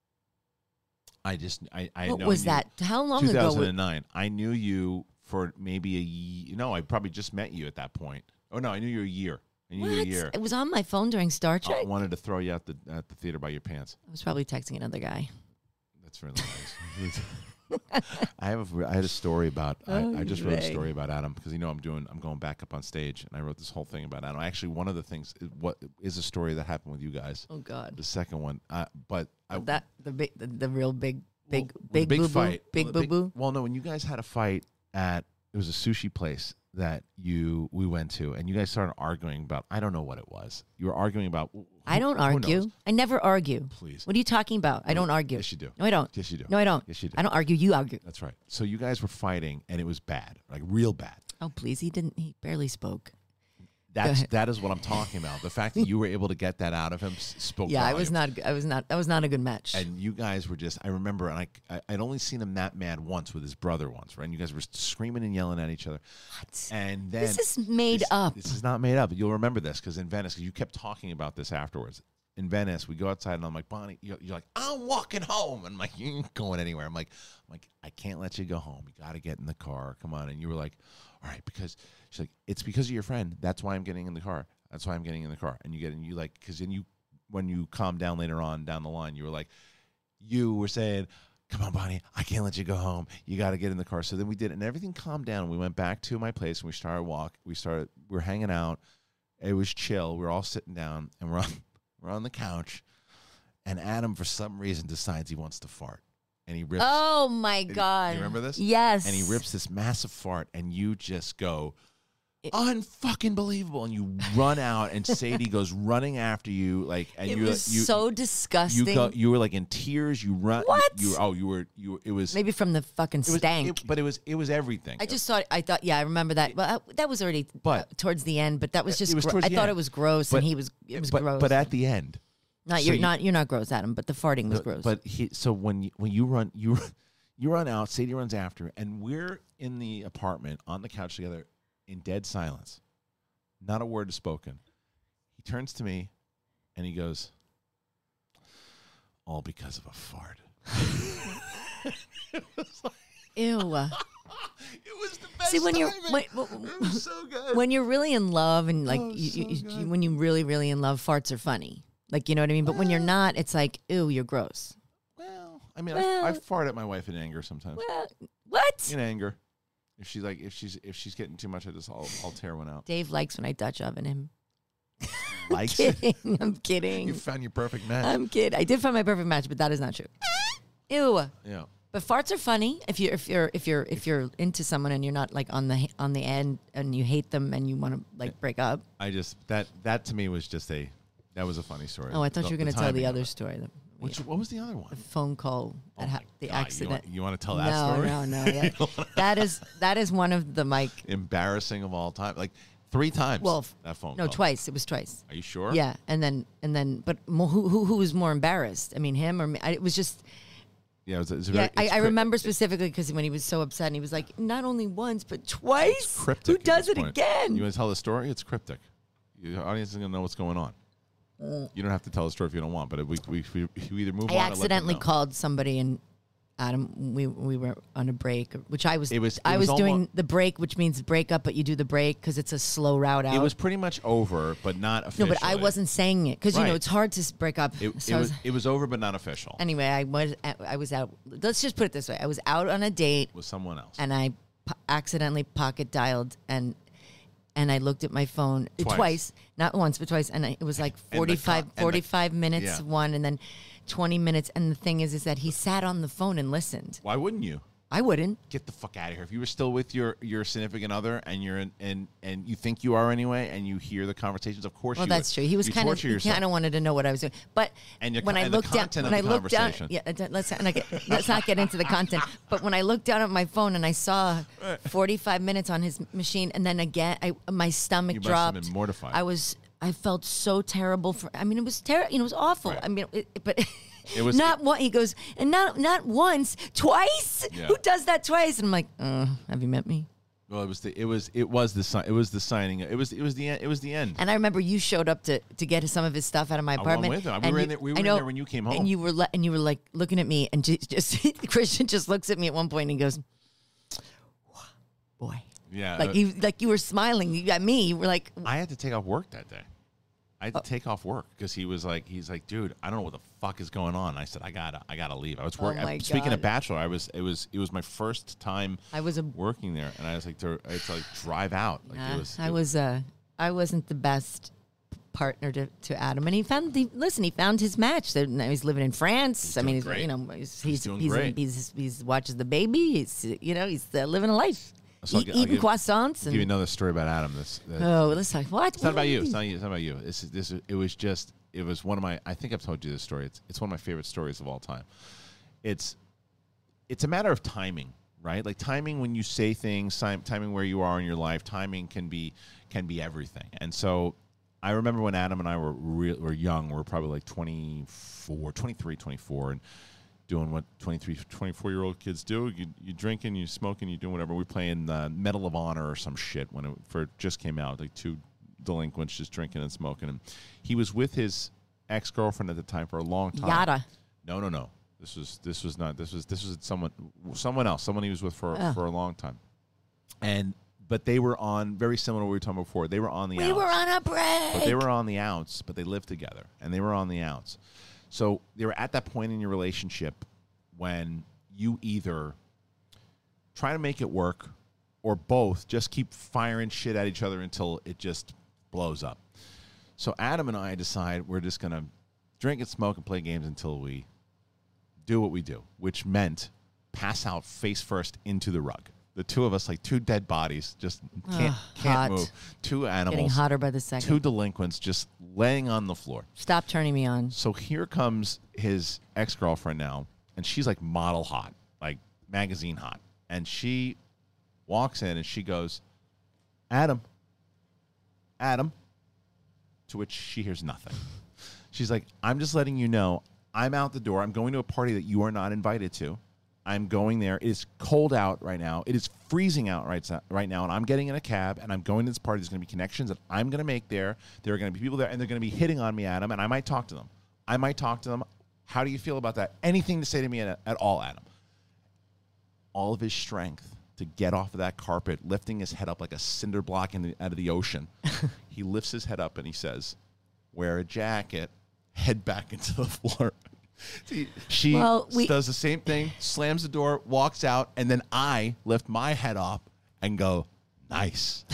I just I I What know was you- that? How long two ago? thousand nine. I knew you for maybe a year. No, I probably just met you at that point. Oh no, I knew you a year. I knew you a What? year. It was on my phone during Star I Trek? wanted to throw you out the at the theater by your pants. I was probably texting another guy. That's really nice. I have a, I had a story about I, I just wrote a Okay. story about Adam because you know I'm doing I'm going back up on stage and I wrote this whole thing about Adam. Actually, one of the things is what is a story that happened with you guys. Oh God. The second one, uh, but I, That the big the, the real big big well, big, big boo fight, boo big well, boo the boo. Well, no, when you guys had a fight at it was a sushi place that you we went to, and you guys started arguing about I don't know what it was. You were arguing about. Who, I don't who argue. knows? I never argue. Please. What are you talking about? I don't argue. Yes, you do. No, I don't. Yes, you do. No, I don't. Yes, you do. I don't argue. You argue. That's right. So you guys were fighting, and it was bad, like real bad. Oh please, he didn't. He barely spoke. That's ahead. that is what I'm talking about. The fact that you were able to get that out of him s- spoke. Yeah, I was volumes. not. I was not. That was not a good match. And you guys were just. I remember, and I, I I'd only seen him that mad once with his brother once, right? And you guys were screaming and yelling at each other. What? And then This is made this, up. This is not made up. You'll remember this because in Venice, 'cause you kept talking about this afterwards. In Venice, we go outside, and I'm like, Bonnie, you're, you're like, I'm walking home, and I'm like, you ain't going anywhere. I'm like, I'm like, I can't let you go home. You got to get in the car. Come on. And you were like, all right, because she's like, it's because of your friend. That's why I'm getting in the car. That's why I'm getting in the car. And you get in, you like, because then you, when you calm down later on down the line, you were like, you were saying, come on, Bonnie, I can't let you go home. You got to get in the car. So then we did, and everything calmed down. We went back to my place, and we started walk. We started, we were hanging out. It was chill. We were all sitting down, and we're on, we're on the couch. And Adam, for some reason, decides he wants to fart, and he rips. Oh my and he- God! you remember this? Yes. And he rips this massive fart, and you just go, It- unfucking believable, and you run out, and Sadie goes running after you, like, and It you, was you, so you, disgusting. you, go, you were like in tears. You run. What? You, you oh, you were you. It was Maybe from the fucking it was, stank. it- but it was it was everything. I just thought. I thought. Yeah, I remember that. Well, I, that was already But- uh, towards the end. But that was It just. was gro- towards I the thought end. it was gross, But- and he was. It was but, gross. But at the end, not so you're you- not. You're not gross, Adam. But the farting was But- gross. But he, so when you, when you run you you run out, Sadie runs after, and we're in the apartment on the couch together in dead silence. Not a word is spoken. He turns to me, and he goes, "All because of a fart." It was like, Ew. it was the best. See, when you're timing. when, it was so good. when you're really in love, and like Oh, you, so you, you, good. when you really really in love, farts are funny. Like you know what I mean. But when you're not, it's like ew, you're gross. well, I mean, Well- I, I fart at my wife in anger sometimes. Well, what? In anger, if she's like, if she's if she's getting too much, I just I'll, I'll tear one out. Dave likes when I Dutch oven him. Likes it. Kidding. I'm kidding. You found your perfect match. I'm kidding. I did find my perfect match, but that is not true. Ew. yeah. But farts are funny if you're if you're if you're if you're into someone and you're not like on the on the end and you hate them and you want to like break up. I just that that to me was just a that was a funny story. Oh, I thought The- you were going to the tell the timing of other it. story. The, Which, what was the other one? the phone call that Oh ha- my the God, accident. You want, to tell that no, story? no, no, That, that is that is one of the Mike. Embarrassing of all time. Like three times. Well, f- that phone. No, call. twice. It was twice. Are you sure? Yeah, and then and then, but mo- who who who was more embarrassed? I mean, him or me? I, it was just. Yeah. It was, it's Yeah, very, I, it's I crypt- remember specifically because when he was so upset and he was like, not only once but twice. It's cryptic. Who at does this it point. again? You want to tell the story? It's cryptic. The audience is gonna know what's going on. You don't have to tell the story if you don't want, but we we, we, we either move I on. or let them accidentally know. called somebody and Adam, we we were on a break, which I was. It was- it I was was, doing almo- the break, which means break up, but you do the break because it's a slow route out. It was pretty much over, but not no, officially. but I wasn't saying it because you Right. know it's hard to s- break up. It, so it I was it was over, but not official. anyway, I was I was out. Let's just put it this way: I was out on a date With someone else. and I po- accidentally pocket dialed, and and I looked at my phone Twice. twice, not once, but twice, and I, it was like forty-five, con- and the- forty-five minutes yeah. one, and then twenty minutes. And the thing is, is that he sat on the phone and listened. Why wouldn't you? I wouldn't. Get the fuck out of here. If you were still with your, your significant other and you're in, and and you think you are anyway, and you hear the conversations, of course Well, you that's would. true. He was You kind of torture he yourself. kind of wanted to know what I was doing. But And your when co- I and the looked down, content when of I the looked down, conversation. yeah, uh, let's and I get, let's not get into the content. But when I looked down at my phone and I saw forty-five minutes on his machine, and then again, I my stomach You must have dropped. been mortified. I was. I felt so terrible for. I mean, it was terrible. You know, it was awful. Right. I mean, it, but. It was- not one. He goes, and not not once, twice. Yeah. Who does that twice? And I'm like, uh, have you met me? Well, it was the it was it was the si- it was the signing. It was it was the it was the end. And I remember you showed up to, to get some of his stuff out of my went apartment. with him. We and were in you- there- we were I in know, there when you came home. and you were le- and you were like looking at me, and just, just Christian just looks at me at one point and he goes, "Boy, Yeah, like uh, you like you were smiling you, at me. You were like, I had to take off work that day. I had to take off work because he was like, he's like, dude, I don't know what the fuck is going on. I said, I gotta, I gotta leave. I was working. Oh my Speaking God. of Bachelor, I was, it was, it was my first time I was a working there, and I was like, to, it's like drive out. Like Nah, it was, I it- was uh, I wasn't the best partner to, to Adam, and he found the listen. He found his match. That now he's living in France. I doing mean, he's, great. you know, he's He's he's doing he's, great. he's, he's watches the baby. He's you know he's uh, living a life, So I'll Eat, gi- I'll eating give- croissants. I'll give you And, another story about Adam. This, that- oh, let's like what? it's not about you. It's not you. It's not about you. This, is- this, is- it was just, it was one of my. I think I've told you this story. It's, it's one of my favorite stories of all time. It's, it's a matter of timing, right? Like timing when you say things, time, timing where you are in your life. Timing can be, can be everything. And so, I remember when Adam and I were real, were young. We were probably like twenty-four, twenty-three, twenty-four, and doing what twenty-three, twenty-four-year-old kids do. You, you drinking, you smoking, you doing whatever. We were playing uh, Medal of Honor or some shit when it, for it just came out. Like two delinquents just drinking and smoking. And he was with his ex-girlfriend at the time for a long time. Yada. No, no, no. This was this was not. This was this was someone someone else. Someone he was with for Oh. for a long time. And but they were on very similar to what we were talking about before. They were on the We outs. were on a break. But they were on the outs, but they lived together, and they were on the outs. So they were at that point in your relationship when you either try to make it work or both just keep firing shit at each other until it just blows up. So Adam and I decide we're just going to drink and smoke and play games until we do what we do, which meant pass out face first into the rug. The two of us, like two dead bodies, just can't, Ugh, can't hot. move. Two animals. Getting hotter by the second. Two delinquents just laying on the floor. Stop turning me on. So here comes his ex-girlfriend now, and she's like model hot, like magazine hot. And she walks in and she goes, Adam, Adam, to which she hears nothing. She's like, I'm just letting you know I'm out the door. I'm going to a party that you are not invited to. I'm going there. It is cold out right now. It is freezing out right, right now, and I'm getting in a cab, and I'm going to this party. There's going to be connections that I'm going to make there. There are going to be people there, and they're going to be hitting on me, Adam, and I might talk to them. I might talk to them. How do you feel about that? Anything to say to me at, at all, Adam? All of his strength to get off of that carpet, lifting his head up like a cinder block in the, out of the ocean. He lifts his head up, and he says, wear a jacket, head back into the floor. See, she Well, we- does the same thing, slams the door, walks out, and then I lift my head up and go, nice.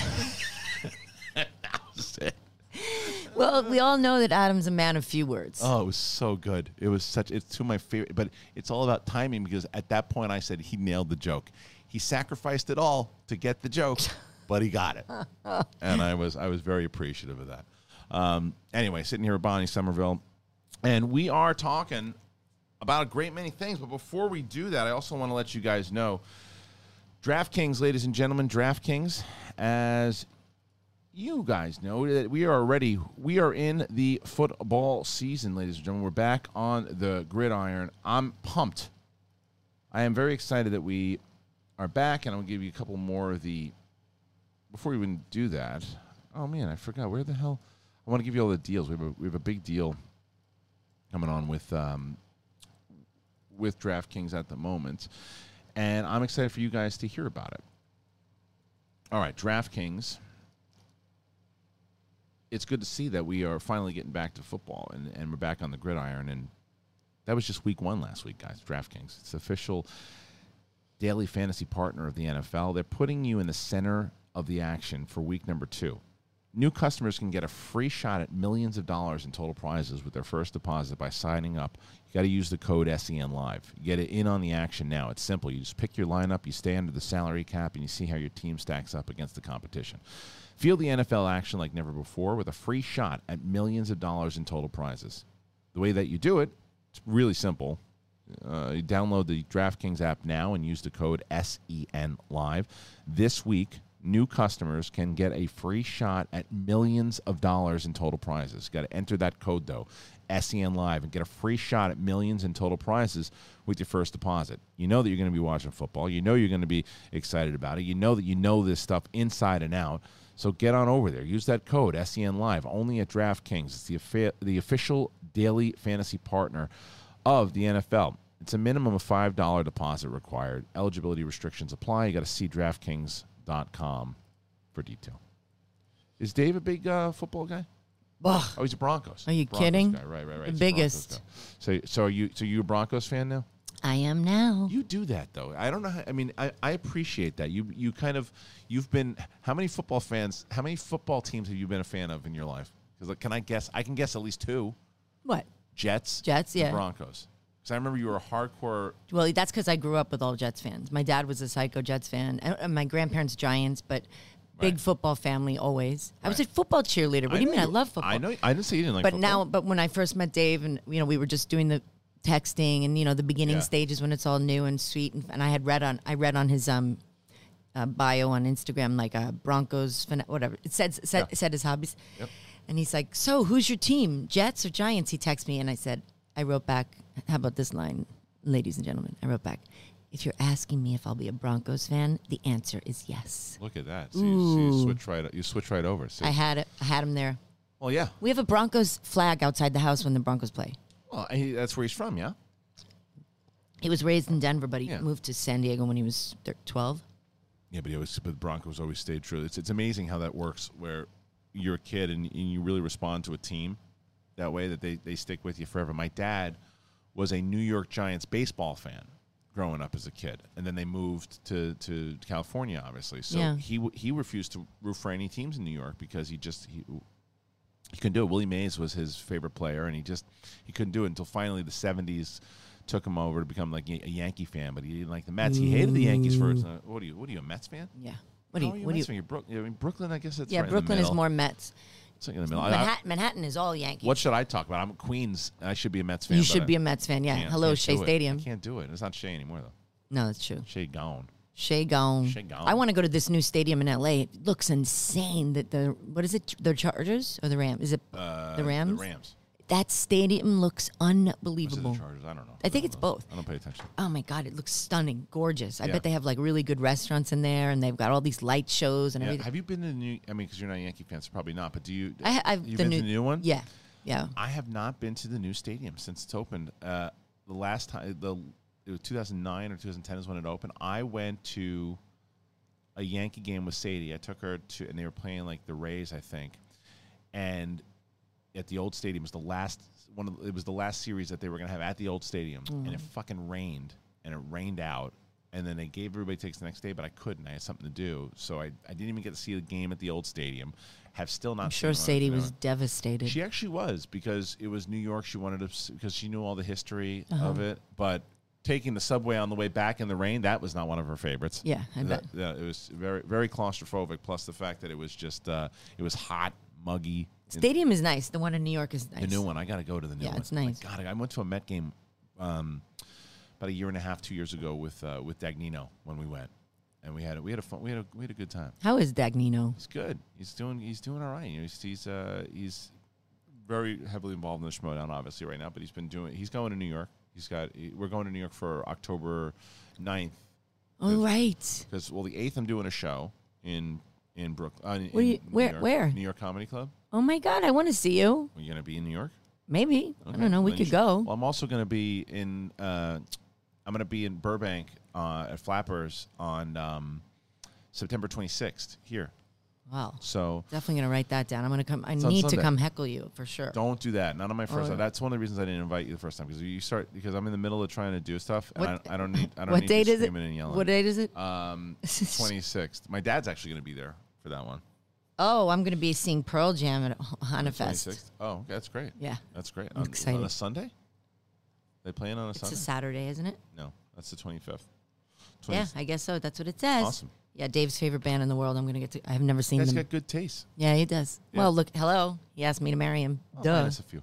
That was it. Well, we all know that Adam's a man of few words. Oh, it was so good. It was such, it's two of my favorite, but it's all about timing because at that point I said he nailed the joke. He sacrificed it all to get the joke, but he got it. And I was, I was very appreciative of that. Um, anyway, sitting here with Bonnie Somerville. And we are talking about a great many things. But before we do that, I also want to let you guys know, DraftKings, ladies and gentlemen, DraftKings, as you guys know, that we are ready. We are in the football season, ladies and gentlemen. We're back on the gridiron. I'm pumped. I am very excited that we are back, and I'll give you a couple more of the, before we even do that, oh, man, I forgot. Where the hell? I want to give you all the deals. We have a, we have a big deal coming on with um, with DraftKings at the moment, and I'm excited for you guys to hear about it. All right, DraftKings. It's good to see that we are finally getting back to football, and, and we're back on the gridiron, and that was just week one last week, guys, DraftKings. It's the official daily fantasy partner of the N F L. They're putting you in the center of the action for week number two. New customers can get a free shot at millions of dollars in total prizes with their first deposit by signing up. You got to use the code S E N Live. You get it in on the action now. It's simple. You just pick your lineup, you stay under the salary cap, and you see how your team stacks up against the competition. Feel the N F L action like never before with a free shot at millions of dollars in total prizes. The way that you do it, it's really simple. Uh, you download the DraftKings app now and use the code S E N Live. This week, new customers can get a free shot at millions of dollars in total prizes. You got to enter that code, though, S E N Live, and get a free shot at millions in total prizes with your first deposit. You know that you're going to be watching football. You know you're going to be excited about it. You know that you know this stuff inside and out. So get on over there. Use that code, S E N Live, only at DraftKings. It's the, affi- the official daily fantasy partner of the N F L. It's a minimum of five dollars deposit required. Eligibility restrictions apply. You got to see DraftKings dot com for detail. Is Dave a big uh, football guy? Ugh. Oh, he's a Broncos. Are you Broncos kidding? Guy. Right, right, right. The He's a biggest. Broncos guy. So, so are you? So you a Broncos fan now? I am now. You do that though. I don't know. How, I mean, I, I appreciate that. You you kind of you've been. How many football fans? How many football teams have you been a fan of in your life? Because like, can I guess? I can guess at least two. What? Jets. Jets, and yeah. Broncos. Because I remember you were a hardcore. Well, that's because I grew up with all Jets fans. My dad was a psycho Jets fan. And and my grandparents Giants, but big Right. football family always. I was Right. a football cheerleader. What do you know mean? I love football. I know. I didn't say you didn't like But football. now, but when I first met Dave, and you know, we were just doing the texting and you know the beginning Yeah. stages when it's all new and sweet, and, and I had read on I read on his um uh, bio on Instagram like uh, Broncos, fan- whatever it said said, Yeah. said his hobbies, Yep. and he's like, "So who's your team, Jets or Giants?" He texted me, and I said, I wrote back, "How about this line, ladies and gentlemen?" I wrote back, "If you're asking me if I'll be a Broncos fan, the answer is yes." Look at that. So you, so you switch right. You switch right over. See? I had it. I had him there. well, yeah. We have a Broncos flag outside the house when the Broncos play. Well, he, that's where he's from. Yeah. He was raised in Denver, but he Yeah. moved to San Diego when he was thir- twelve. Yeah, but he always, but the Broncos always stayed true. It's it's amazing how that works. Where you're a kid and, and you really respond to a team that way that they they stick with you forever. My dad was a New York Giants baseball fan growing up as a kid, and then they moved to, to California, obviously. So Yeah. he w- he refused to root for any teams in New York because he just he he couldn't do it. Willie Mays was his favorite player, and he just he couldn't do it until finally the seventies took him over to become like a Yankee fan. But he didn't like the Mets. He hated the Yankees first. Uh, what are you? What are you, a Mets fan? Yeah. What do How are you? you What a do Mets you? fan? You're Brook- I mean, Brooklyn, I guess that's Yeah, right in the Brooklyn is middle. more Mets. It's like in the middle. I- I- Manhattan, Manhattan is all Yankees. what should I talk about? I'm Queens. I should be a Mets fan. you but should I be a Mets fan. Yeah. can't- Hello, can't Shea do it. Stadium. I can't do it. It's not Shea anymore though. No, that's true. Shea gone. Shea gone. Shea gone. I want to go to this new stadium in L A. It looks insane. That the what is it? The Chargers or the Rams? Is it Uh, the Rams? The Rams. That stadium looks Was it unbelievable. the Chargers? I don't know. I think don't it's know. both. I don't pay attention. Oh my God, it looks stunning, gorgeous. I Yeah. bet they have like really good restaurants in there, and they've got all these light shows and Yeah. everything. Have you been to the new? I mean, because you're not a Yankee fan, so probably not. But do you? I, ha- I've You've the been new, to the new one? Yeah, yeah. I have not been to the new stadium since it's opened. Uh, the last time, the it was two thousand nine or two thousand ten is when it opened. I went to a Yankee game with Sadie. I took her to, and they were playing like the Rays, I think. And at the old stadium, it was the last one. Of, it was the last series that they were going to have at the old stadium, and it fucking rained, and it rained out. And then they gave everybody tickets the next day, but I couldn't. I had something to do, so I, I didn't even get to see the game at the old stadium. Have still not. I'm seen sure one. Sadie You know, was devastated. she actually was because it was New York. She wanted to because she knew all the history Uh-huh. of it. But taking the subway on the way back in the rain, that was not one of her favorites. Yeah, I bet. That- that- it was very very claustrophobic. Plus the fact that it was just uh, it was hot, muggy. And Stadium is nice. The one in New York is nice. the new one, I got to go to the new Yeah, one. it's nice. My God, I went to a Met game um, about a year and a half, two years ago with uh, with Dagnino when we went, and we had a, we had a fun, we had a we had a good time. How is Dagnino? He's good. He's doing. He's doing all right. You know, he's he's, uh, he's very heavily involved in the Schmodown, obviously, right now. But he's been doing. He's going to New York. He's got. He, we're going to New York for October ninth. All right. Because well, the eighth, I'm doing a show in in Brooklyn. Uh, in Where you- New where- York, where? New York Comedy Club. Oh my God, I want to see you. Are you gonna be in New York? Maybe. I Okay. don't know. We Then you could should- go. Well, I'm also gonna be in. Uh, I'm gonna be in Burbank uh, at Flappers on um, September twenty-sixth here. Wow. So Definitely gonna write that down. I'm gonna come. I It's on need to Sunday. come heckle you for sure. don't do that. Not on my first Oh. time. That's one of the reasons I didn't invite you the first time because you start because I'm in the middle of trying to do stuff and What- I, I don't need I don't What need date you is it? screaming and yelling. What date is it? Um, twenty-sixth. My dad's actually going to be there for that one. Oh, I'm gonna be seeing Pearl Jam at Hana Fest. twenty-sixth. Oh, okay, that's great. Yeah, That's great. I'm on, excited. On a Sunday? They playing on a it's Sunday? a Saturday, isn't it? No, that's the twenty-fifth. Yeah, I guess so. That's what it says. Awesome. Yeah, Dave's favorite band in the world. I'm gonna get to. I've never seen You guys them. got good taste. Yeah, he does. Yeah. Well, look, hello. He asked me to marry him. Oh, Duh. minus a few.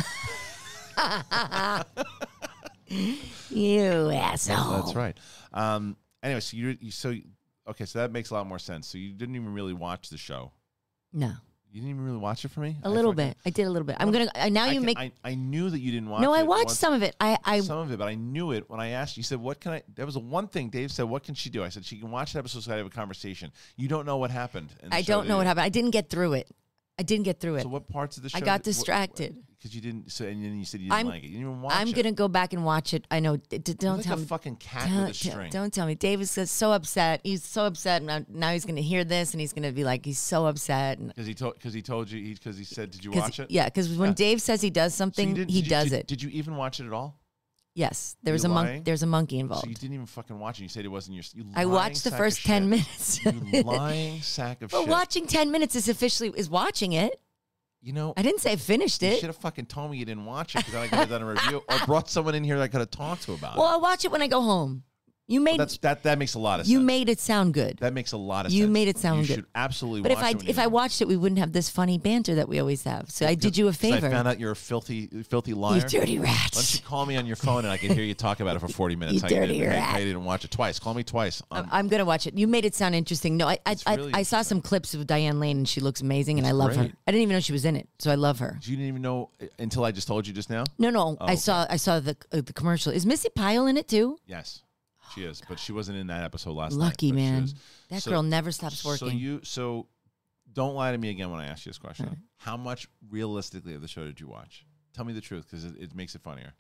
You asshole. That's right. Um, anyway, so you you so okay, so that makes a lot more sense. So you didn't even really watch the show. No, You didn't even really watch it for me. a I little fucking- bit. I did a little bit. I'm gonna. Uh, now I you can- make. I, I knew that you didn't watch. no, it I watched once- some of it. I. I. some of it, but I knew it when I asked you. You said, "What can I?" That was the one thing Dave said. What can she do? I said, "She can watch the episode so I have a conversation." You don't know what happened. in the I show, don't do know what you? happened. I didn't get through it. I didn't get through it. So what parts of the show? I got did- what- distracted. because you didn't. So and then you said you didn't I'm- like it. You didn't even watch I'm it. gonna go back and watch it. I know. D- d- You're don't like tell a me. fucking cat Don't, with a tell- string. don't tell me. David's so- so upset. He's so upset. Now, now he's going to hear this and he's going to be like, he's so upset. And Because he told. Because he told you. Because he said, "Did you 'cause- watch it?" Yeah, because when Yeah. Dave says he does So you something, didn't- he did you- does did- it. Did you even watch it at all? Yes, there was You a lying? monk. There's a monkey So involved. you didn't even fucking watch it. You said it wasn't your. You I lying watched the sack first of ten shit. minutes. You lying sack of But shit. watching ten minutes is officially is watching it. You know. I didn't say I finished You it. should have fucking told me you didn't watch it because then I could have done a review or brought someone in here that I could have talked to about Well, it. I'll watch it when I go home. You Well, made that's that. That makes a lot of you sense. made it sound good. That makes a lot of You sense. made it sound you good. should absolutely But if watch I it when if you I go. watched it, we wouldn't have this funny banter that we always have. So I did you a 'Cause favor. I found out you're a filthy, filthy liar. You dirty Why don't rats. you call me on your phone and I can hear you talk about it for forty minutes? You how dirty you didn't, rat. how you didn't watch it twice. Call me twice. I'm, On, I'm gonna watch it. You made it sound interesting. No, I I, It's I, really I saw some clips of Diane Lane and she looks amazing and It's I love great. her. I didn't even know she was in it, so I love her. you didn't even know until I just told you just now. No, no, Oh, I saw I saw the uh, the commercial. Is Missy Pyle in it too? Yes, she is, but she wasn't in that episode last night. Lucky but she man. is. That So- girl never stops working. So you so don't lie to me again when I ask you this question. How much realistically of the show did you watch? Tell me the truth because it, it makes it funnier.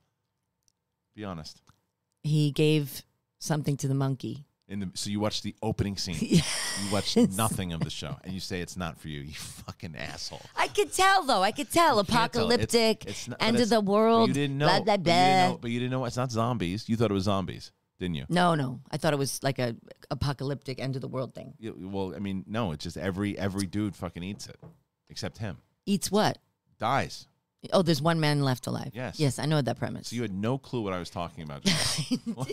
Be honest. He gave something to the monkey. In the so you watched the opening scene. Yes. You watched nothing of the show, and you say it's not for you. You fucking asshole. I could tell though. I could tell. You can't tell. It's- Apocalyptic, it's not- but end of it's- the But world. you didn't know. Blah, blah, But you didn't blah. know. But you didn't know it's not zombies. You thought it was zombies, didn't you? No, no. I thought it was like a apocalyptic end of the world thing. You- well, I mean, no. It's just every every dude fucking eats it, except him. Eats what? Dies. Oh, there's one man left alive. Yes. Yes, I know that premise. So you had no clue what I was talking about. Just now.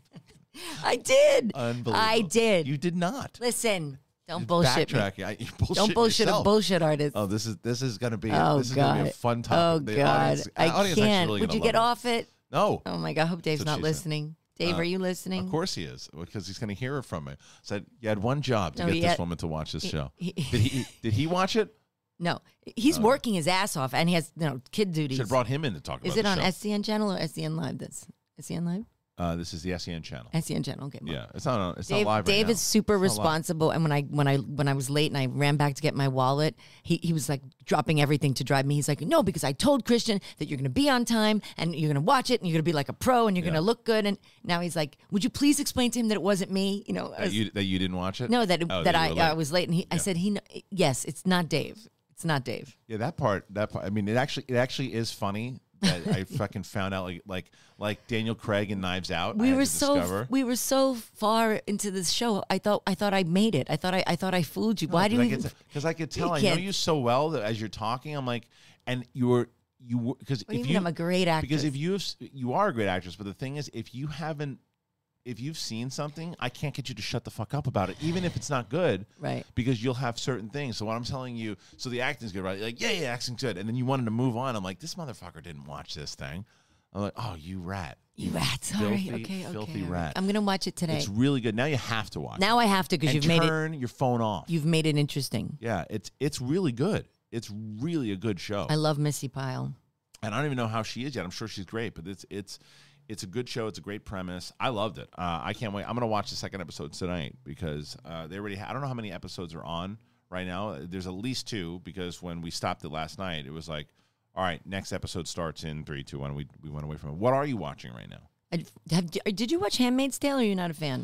I did. Unbelievable. I did. You did not. Listen, don't You're bullshit me. backtracking. I, you bullshit Don't bullshit yourself. a bullshit artist. Oh, this is this is gonna be Oh, this is gonna be a God. fun Oh topic. The God, audience, I audience actually can't. really Would gonna you get love off it? No. Oh my God, I hope Dave's That's not what she said. listening. Dave, Uh, are you listening? Of course he is, because he's gonna hear it from me. Said you had one job to No, get he this had- woman to watch this he- show. he- did he? Did he watch it? No, he's Oh. working his ass off, and he has you know kid duties. Should have brought him in to talk about. Is it the on show. S C N channel or S C N Live? That's S C N Live. Uh, this is the S E N channel. S C N channel. Okay. well, Yeah, it's not. On, it's Dave, not live. Dave right is super now. It's not live. responsible, and when I when I when I was late and I ran back to get my wallet, he he was like dropping everything to drive me. He's like, no, because I told Christian that you're going to be on time and you're going to watch it and you're going to be like a pro and you're Yeah. going to look good. And now he's like, would you please explain to him that it wasn't me? You know, I That was- you, that you didn't watch it? no, that it, Oh, that you I were late. I was late, and he I Yeah. said he kn- yes, it's not Dave. It's not Dave. Yeah, that part. That part. I mean, it actually. It actually is funny that I fucking found out like like like Daniel Craig in Knives Out. I We had were to so discover. we were so far into this show. I thought I thought I made it. I thought I I thought I fooled you. Why do you? even- Because I could tell. You I know can't- you so well that as you're talking, I'm like, and you were you were because What do you if mean you I'm a great actress? because if you have, you are a great actress, but the thing is, if you haven't. If you've seen something, I can't get you to shut the fuck up about it, even if it's not good. Right. Because you'll have certain things. So what I'm telling you, so the acting's good, right? You're like, yeah, yeah, acting's good. And then you wanted to move on. I'm like, this motherfucker didn't watch this thing. I'm like, oh, you rat. You rat. Sorry. Filthy, okay. Okay. filthy all right. rat. I'm gonna watch it today. It's really good. Now you have to watch Now it. I have to because And you've made it. turn your phone off. You've made it interesting. Yeah, it's it's really good. It's really a good show. I love Missy Pyle. And I don't even know how she is yet. I'm sure she's great, but it's it's it's a good show. It's a great premise. I loved it. Uh, I can't wait. I'm gonna watch the second episode tonight because uh, they already. Ha- I don't know how many episodes are on right now. There's at least two because when we stopped it last night, it was like, all right, next episode starts in three, two, one. We we went away from it. What are you watching right now? I, have, did you watch *Handmaid's Tale*? Or are you not a fan?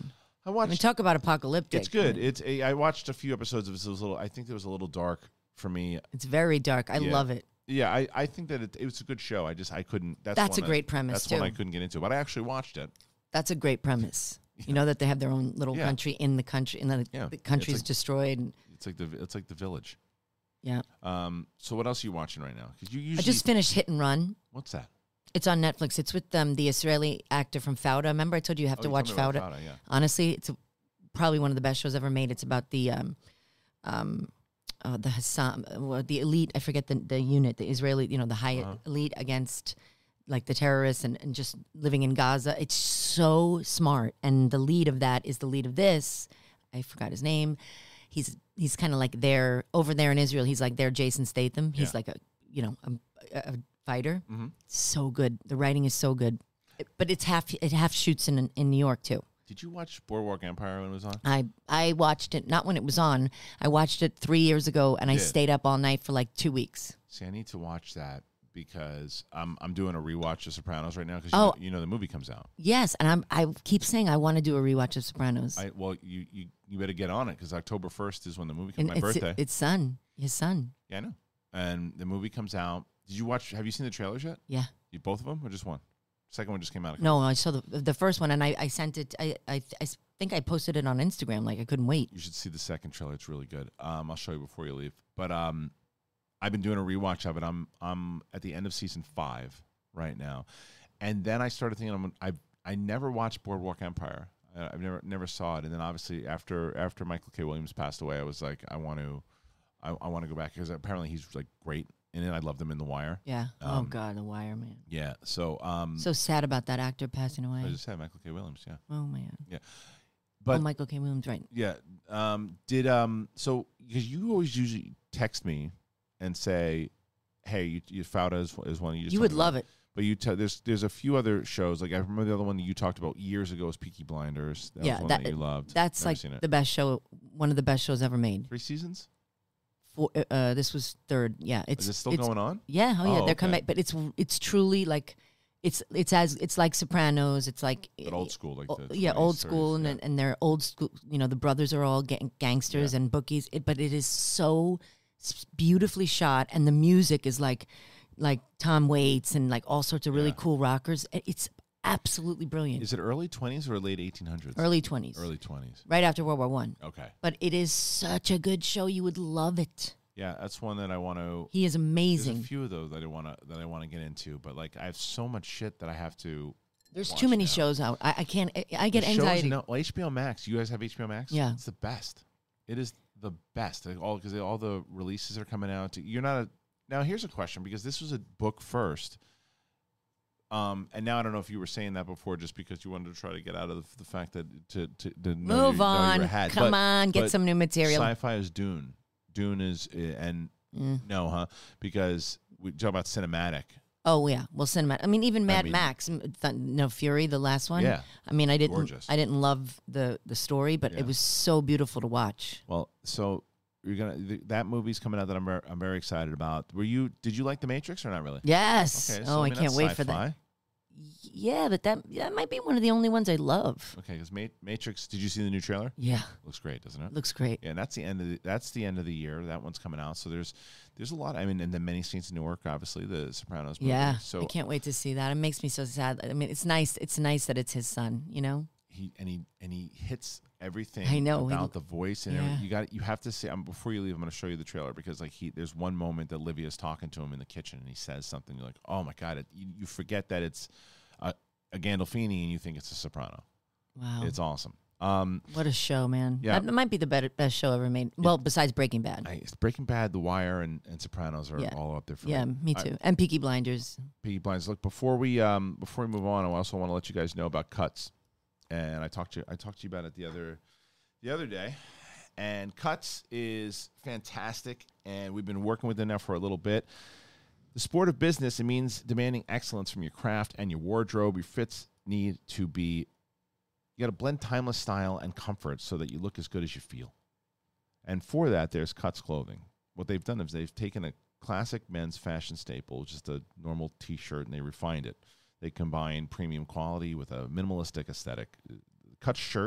I I watched. mean, talk about apocalyptic. it's good. It's a, I watched a few episodes of it. It was a little. I think it was a little dark for me. It's very dark. I Yeah. love it. Yeah, I, I think that it, it was a good show. I just I couldn't. That's, That's one a I- great premise, That's too. one I couldn't get into, but I actually watched it. That's a great premise. You know that they have their own little Yeah. country in the country, and then Yeah. the country's It's like- destroyed. And, It's like the it's like the Village. yeah. Um. So what else are you watching right now? Because you usually I just finished Hit and Run. what's that? It's on Netflix. It's with um, the Israeli actor from Fauda. Remember, I told you you have Oh, to you watch told me Fauda. about Fauda, yeah. Honestly, it's a, probably one of the best shows ever made. It's about the um, um, uh, the Hassan, uh, the elite. I forget the the unit, the Israeli, you know, the high Uh-huh. elite against like the terrorists and, and just living in Gaza. It's so smart, and the lead of that is the lead of this. I forgot his name. He's he's kind of like there over there in Israel. He's like their Jason Statham. He's Yeah. like a you know a, a fighter. Mm-hmm. So good. The writing is so good. It- but it's half it half shoots in in New York too. Did you watch Boardwalk Empire when it was on? I I watched it not when it was on. I watched it three years ago, and I Yeah. stayed up all night for like two weeks. See, I need to watch that because I'm I'm doing a rewatch of Sopranos right now because Oh. you, know, you know the movie comes out. Yes, and I'm I keep saying I want to do a rewatch of Sopranos. I well you you, you better get on it because October first is when the movie comes. and My it's birthday. it's son, his son. Yeah, I know. And the movie comes out. Did you watch? Have you seen the trailers yet? Yeah. You both of them or just one? Second one just came out. a couple- No, I saw the the first one, and I, I sent it. I, I I think I posted it on Instagram. Like I couldn't wait. You should see the second trailer. It's really good. Um, I'll show you before you leave. But um, I've been doing a rewatch of it. I'm I'm at the end of season five right now, and then I started thinking I'm I I never watched Boardwalk Empire. I, I've never never saw it. And then obviously after after Michael K. Williams passed away, I was like I want to I, I want to go back because apparently he's like great in it. I loved him in The Wire. Yeah. oh Um, God, The Wire, man. Yeah. So um, So sad about that actor passing away. I just said Michael K. Williams. Yeah. oh man. But oh, Michael K. Williams, right? Yeah. Um, did um so because you always usually text me and say, "Hey, you, you Fauda is, is one you just You told would me love about." it. But you te- there's there's a few other shows like I remember the other one that you talked about years ago was Peaky Blinders. That Yeah, was one that- that, you loved. That's Never like seen it. the best show, one of the best shows ever made. Three seasons. For, uh, uh, this was third. Yeah, it's Is it still it's, going on? Yeah, oh yeah, Oh, they're coming okay. back, but it's it's truly like it's it's as it's like Sopranos. It's like But old school, like o- the yeah, twenties, old school, thirties, and and they're old school. You know, the brothers are all gang- gangsters Yeah. and bookies. It, but it is so s- beautifully shot, and the music is like like Tom Waits and like all sorts of really Yeah. cool rockers. It- It's absolutely brilliant. Is it early twenties or late eighteen hundreds? Early twenties, Early twenties. right after World War One. Okay. But it is such a good show. You would love it. Yeah, that's one that I want to. He is There's a amazing. few of those that I want to that I want to get into, but like I have so much shit that I have to. There's watch too many now. shows out. I, I can't. I, I get The shows anxiety. now- well, H B O Max. You guys have H B O Max? Yeah. It's the best. It is the best. Like all because all the releases are coming out. You're not a now. Here's a question because this was a book first. Um, and now I don't know if you were saying that before, just because you wanted to try to get out of the, the fact that to to, to know Move you, know on. you're ahead. Come But- on. Get but some new material. Sci-fi is Dune. Dune is uh, and Mm. no, huh? Because we talk about cinematic. Oh yeah, well, cinema. I mean, even Mad mean- Max, m- th- no Fury, the last one. Yeah. I mean, I didn't. Gorgeous. I didn't love the the story, but Yeah. it was so beautiful to watch. Well, so you're gonna th- that movie's coming out that I'm ver- I'm very excited about. Were you? Did you like The Matrix or not really? Yes. Okay. oh, so, I, mean, can't that's wait for that. sci-fi. Yeah, but that that might be one of the only ones I love. Okay, because Ma- Matrix. Did you see the new trailer? Yeah, Looks great, doesn't it? looks great. Yeah, and that's the end of the, that's the end of the year. That one's coming out. So there's there's a lot. I mean, and the Many Saints in Newark, obviously the Sopranos movie. Yeah, So I can't wait to see that. It makes me so sad. I mean, it's nice. It's nice that it's his son. You know. he and he and he hits everything. I know, he- about the voice and yeah. everything. You got you have to say. Um, before you leave, I'm going to show you the trailer because like he there's one moment that Olivia's talking to him in the kitchen and he says something. You're like, oh my god! It, you, you forget that it's a, a Gandolfini and you think it's a Soprano. Wow. It's awesome. Um, What a show, man. Yeah. That might be the better, best show ever made. Well, besides Breaking Bad. I, Breaking Bad, The Wire, and, and Sopranos are Yeah. all up there for yeah, me. me I- too. And Peaky Blinders. Peaky Blinders. Look, before we um before we move on, I also want to let you guys know about Cuts, and I talked to I talked to you about it the other the other day, and Cuts is fantastic, and we've been working with them now for a little bit. The sport of business, it means demanding excellence from your craft and your wardrobe. Your fits need to be, you got to blend timeless style and comfort so that you look as good as you feel. And for that, there's Cuts Clothing. What they've done is they've taken a classic men's fashion staple, just a normal T-shirt, and they refined it. They combine premium quality with a minimalistic aesthetic. Cuts shirt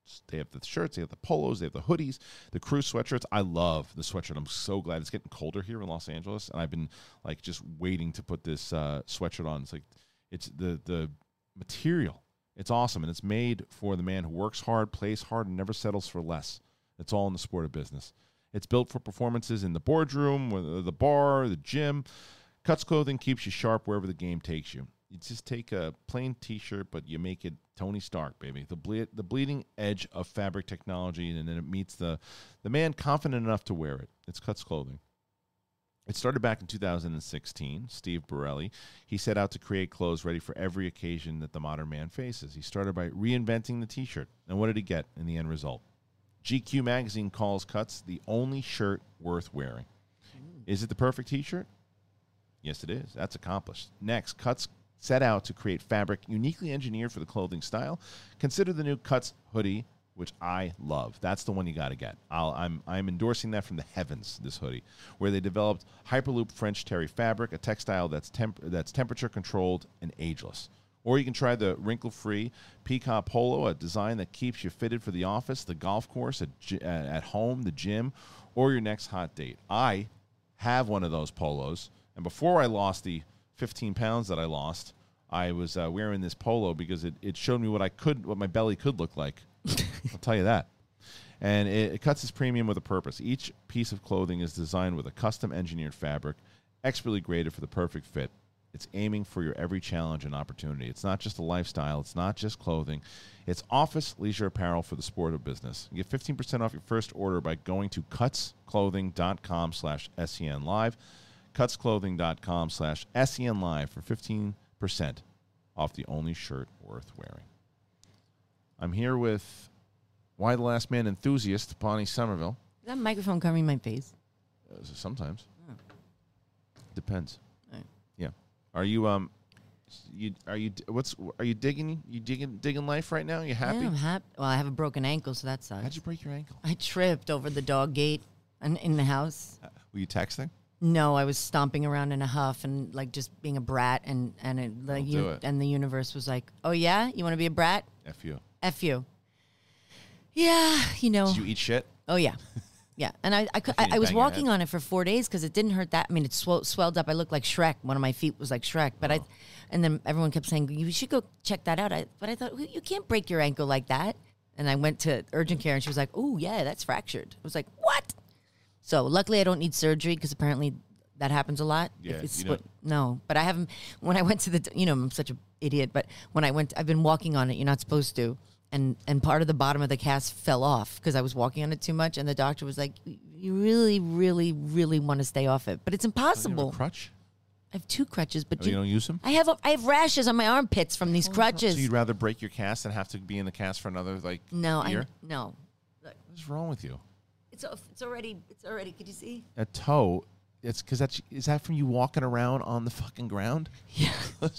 they have the shirts, they have the polos, they have the hoodies, the crew sweatshirts. I love the sweatshirt. I'm so glad it's getting colder here in Los Angeles, and I've been like just waiting to put this uh, sweatshirt on. It's like it's the the material. It's awesome, and it's made for the man who works hard, plays hard, and never settles for less. It's all in the sport of business. It's built for performances in the boardroom, the bar, the gym. Cuts Clothing keeps you sharp wherever the game takes you. You just take a plain T-shirt, but you make it Tony Stark, baby. The ble- the bleeding edge of fabric technology, and then it meets the, the man confident enough to wear it. It's Cuts Clothing. It started back in two thousand sixteen. Steve Borelli, he set out to create clothes ready for every occasion that the modern man faces. He started by reinventing the T-shirt. And what did he get in the end result? G Q magazine calls Cuts the only shirt worth wearing. Mm. Is it the perfect T-shirt? Yes, it is. That's accomplished. Next, Cuts set out to create fabric uniquely engineered for the clothing style. Consider the new Cuts hoodie, which I love. That's the one you got to get. I'll, I'm I'm endorsing that from the heavens, this hoodie, where they developed Hyperloop French terry fabric, a textile that's temp- that's temperature controlled and ageless. Or you can try the wrinkle-free Peacock Polo, a design that keeps you fitted for the office, the golf course, at, gy- at home, the gym, or your next hot date. I have one of those polos, and before I lost the fifteen pounds that I lost, I was uh, wearing this polo because it, it showed me what I could, what my belly could look like. I'll tell you that. And it, it cuts its premium with a purpose. Each piece of clothing is designed with a custom engineered fabric, expertly graded for the perfect fit. It's aiming for your every challenge and opportunity. It's not just a lifestyle. It's not just clothing. It's office leisure apparel for the sport of business. You get fifteen percent off your first order by going to cutsclothing.com slash SEN Live. cutsclothing.com slash SEN Live for fifteen percent off the only shirt worth wearing. I'm here with Why the Last Man enthusiast, Bonnie Somerville. Is that microphone covering my face? Uh, sometimes. Oh. Depends. Right. Yeah. Are you um you are you what's are you digging you digging digging life right now? You happy? Yeah, I'm happy. Well, I have a broken ankle, so that sucks. How'd you break your ankle? I tripped over the dog gate in, in the house. Uh, were you texting? No, I was stomping around in a huff and like just being a brat, and and it, the Don't un- do it. and the universe was like, "Oh yeah, you want to be a brat? F you. F you." Yeah, you know. Did you eat shit? Oh yeah, yeah. And I I, could, I, didn't I was bang your walking head? on it for four days because it didn't hurt that. I mean, it swell, swelled up. I looked like Shrek. One of my feet was like Shrek. But Oh. I, and then everyone kept saying you should go check that out. I, but I thought well, you can't break your ankle like that. And I went to urgent care, and she was like, "Oh yeah, that's fractured." I was like, "What?" So luckily, I don't need surgery because apparently that happens a lot. Yeah, If it's you split- no, but I haven't. When I went to the, you know, I'm such an idiot. But when I went, I've been walking on it. You're not supposed to. And and part of the bottom of the cast fell off because I was walking on it too much. And the doctor was like, "You really, really, really want to stay off it, but it's Do you have impossible." a crutch? I have two crutches, but Oh, you you, don't use them? I have a, I have rashes on my armpits from these crutches. So you'd rather break your cast than have to be in the cast for another like no, year? I no. Look, What's wrong with you? it's a- it's already it's already. Could you see? A toe. It's because that's is that from you walking around on the fucking ground? Yeah,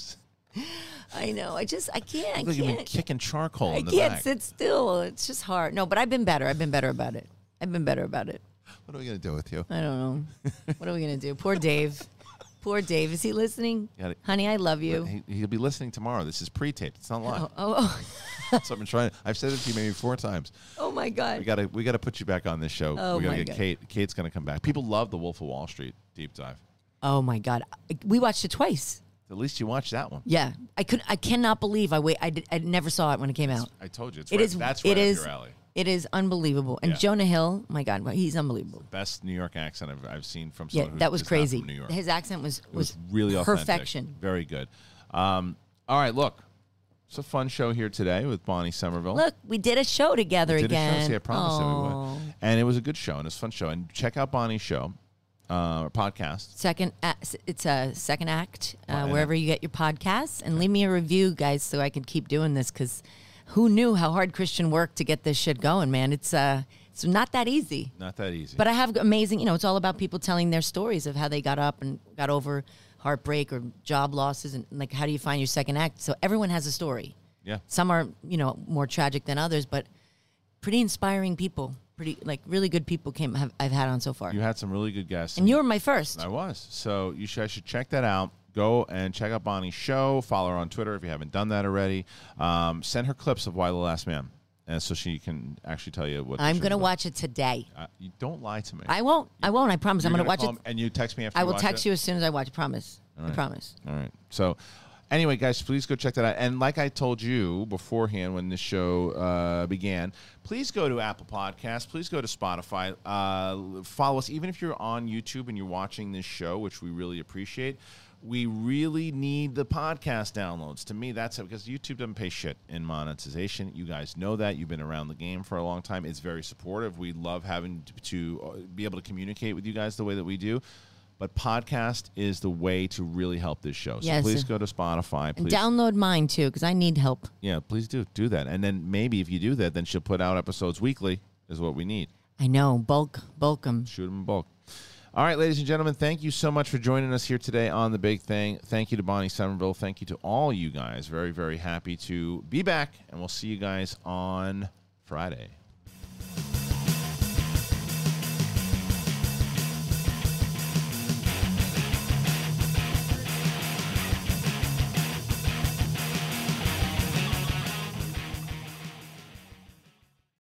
I know. I just I can't. I Look like you've been can't. kicking charcoal I in the can't back. sit still. It's just hard. No, but I've been better. I've been better about it. I've been better about it. What are we gonna do with you? I don't know. What are we gonna do? Poor Dave. Poor Dave. Is he listening? You gotta- Honey, I love you. He, he'll be listening tomorrow. This is pre-taped. It's not live. Oh, oh, oh. So I've been trying. I've said it to you maybe four times. Oh my We God. gotta we gotta put you back on this show. Oh, we gotta my get God. Kate. Kate's gonna come back. People love the Wolf of Wall Street deep dive. Oh my God. We watched it twice. At least you watched that one. Yeah. I could. I cannot believe I wait. I, did, I never saw it when it came out. I told you. It's It right, is. That's it right is. up your alley. It is unbelievable. And Yeah. Jonah Hill. My God, he's unbelievable. Best New York accent I've, I've seen from Yeah, someone who that was is not crazy. from New York. His accent was It was, was, really authentic. perfection. Very good. Um, all right, look. It's a fun show here today with Bonnie Somerville. Look, we did a show together Did again. a show. See, I promised that we Oh. would. And it was a good show, and it's a fun show. And check out Bonnie's show, uh, or podcast. Second, act, it's a second act uh, Right. wherever you get your podcasts, and leave me a review, guys, so I can keep doing this. Because who knew how hard Christian worked to get this shit going, man? It's uh, it's not that easy. Not that easy. But I have amazing, you know, it's all about people telling their stories of how they got up and got over heartbreak or job losses, and like how do you find your second act? So everyone has a story. yeah. Some are, you know, more tragic than others, but pretty inspiring people. Pretty like really good people came have, I've had on so far. You had some really good guests. And you were my first. I was. So you should, I should check that out. Go and check out Bonnie's show. Follow her on Twitter if you haven't done that already. Um, send her clips of Why the Last Man. and so she can actually tell you what. the I'm show's going to about. watch it today. Uh, you don't lie to me. I won't. I won't. I promise. I'm You're going to watch call it. him and you text me after I you will watch text it? you as soon as I watch. I promise. I right. promise. All right. So, anyway, guys, please go check that out. And like I told you beforehand when this show uh, began, please go to Apple Podcasts. Please go to Spotify. Uh, follow us, even if you're on YouTube and you're watching this show, which we really appreciate. We really need the podcast downloads. To me, that's it, because YouTube doesn't pay shit in monetization. You guys know that. You've been around the game for a long time. It's very supportive. We love having to, to be able to communicate with you guys the way that we do. But podcast is the way to really help this show. So Yes. please go to Spotify. And Please, download mine too, because I need help. yeah, please do do that. And then maybe if you do that, then she'll put out episodes weekly. Is what we need. I know. Bulk, bulk them. Shoot them in bulk. All right, ladies and gentlemen, thank you so much for joining us here today on The Big Thing. Thank you to Bonnie Somerville. Thank you to all you guys. Very, very happy to be back, and we'll see you guys on Friday.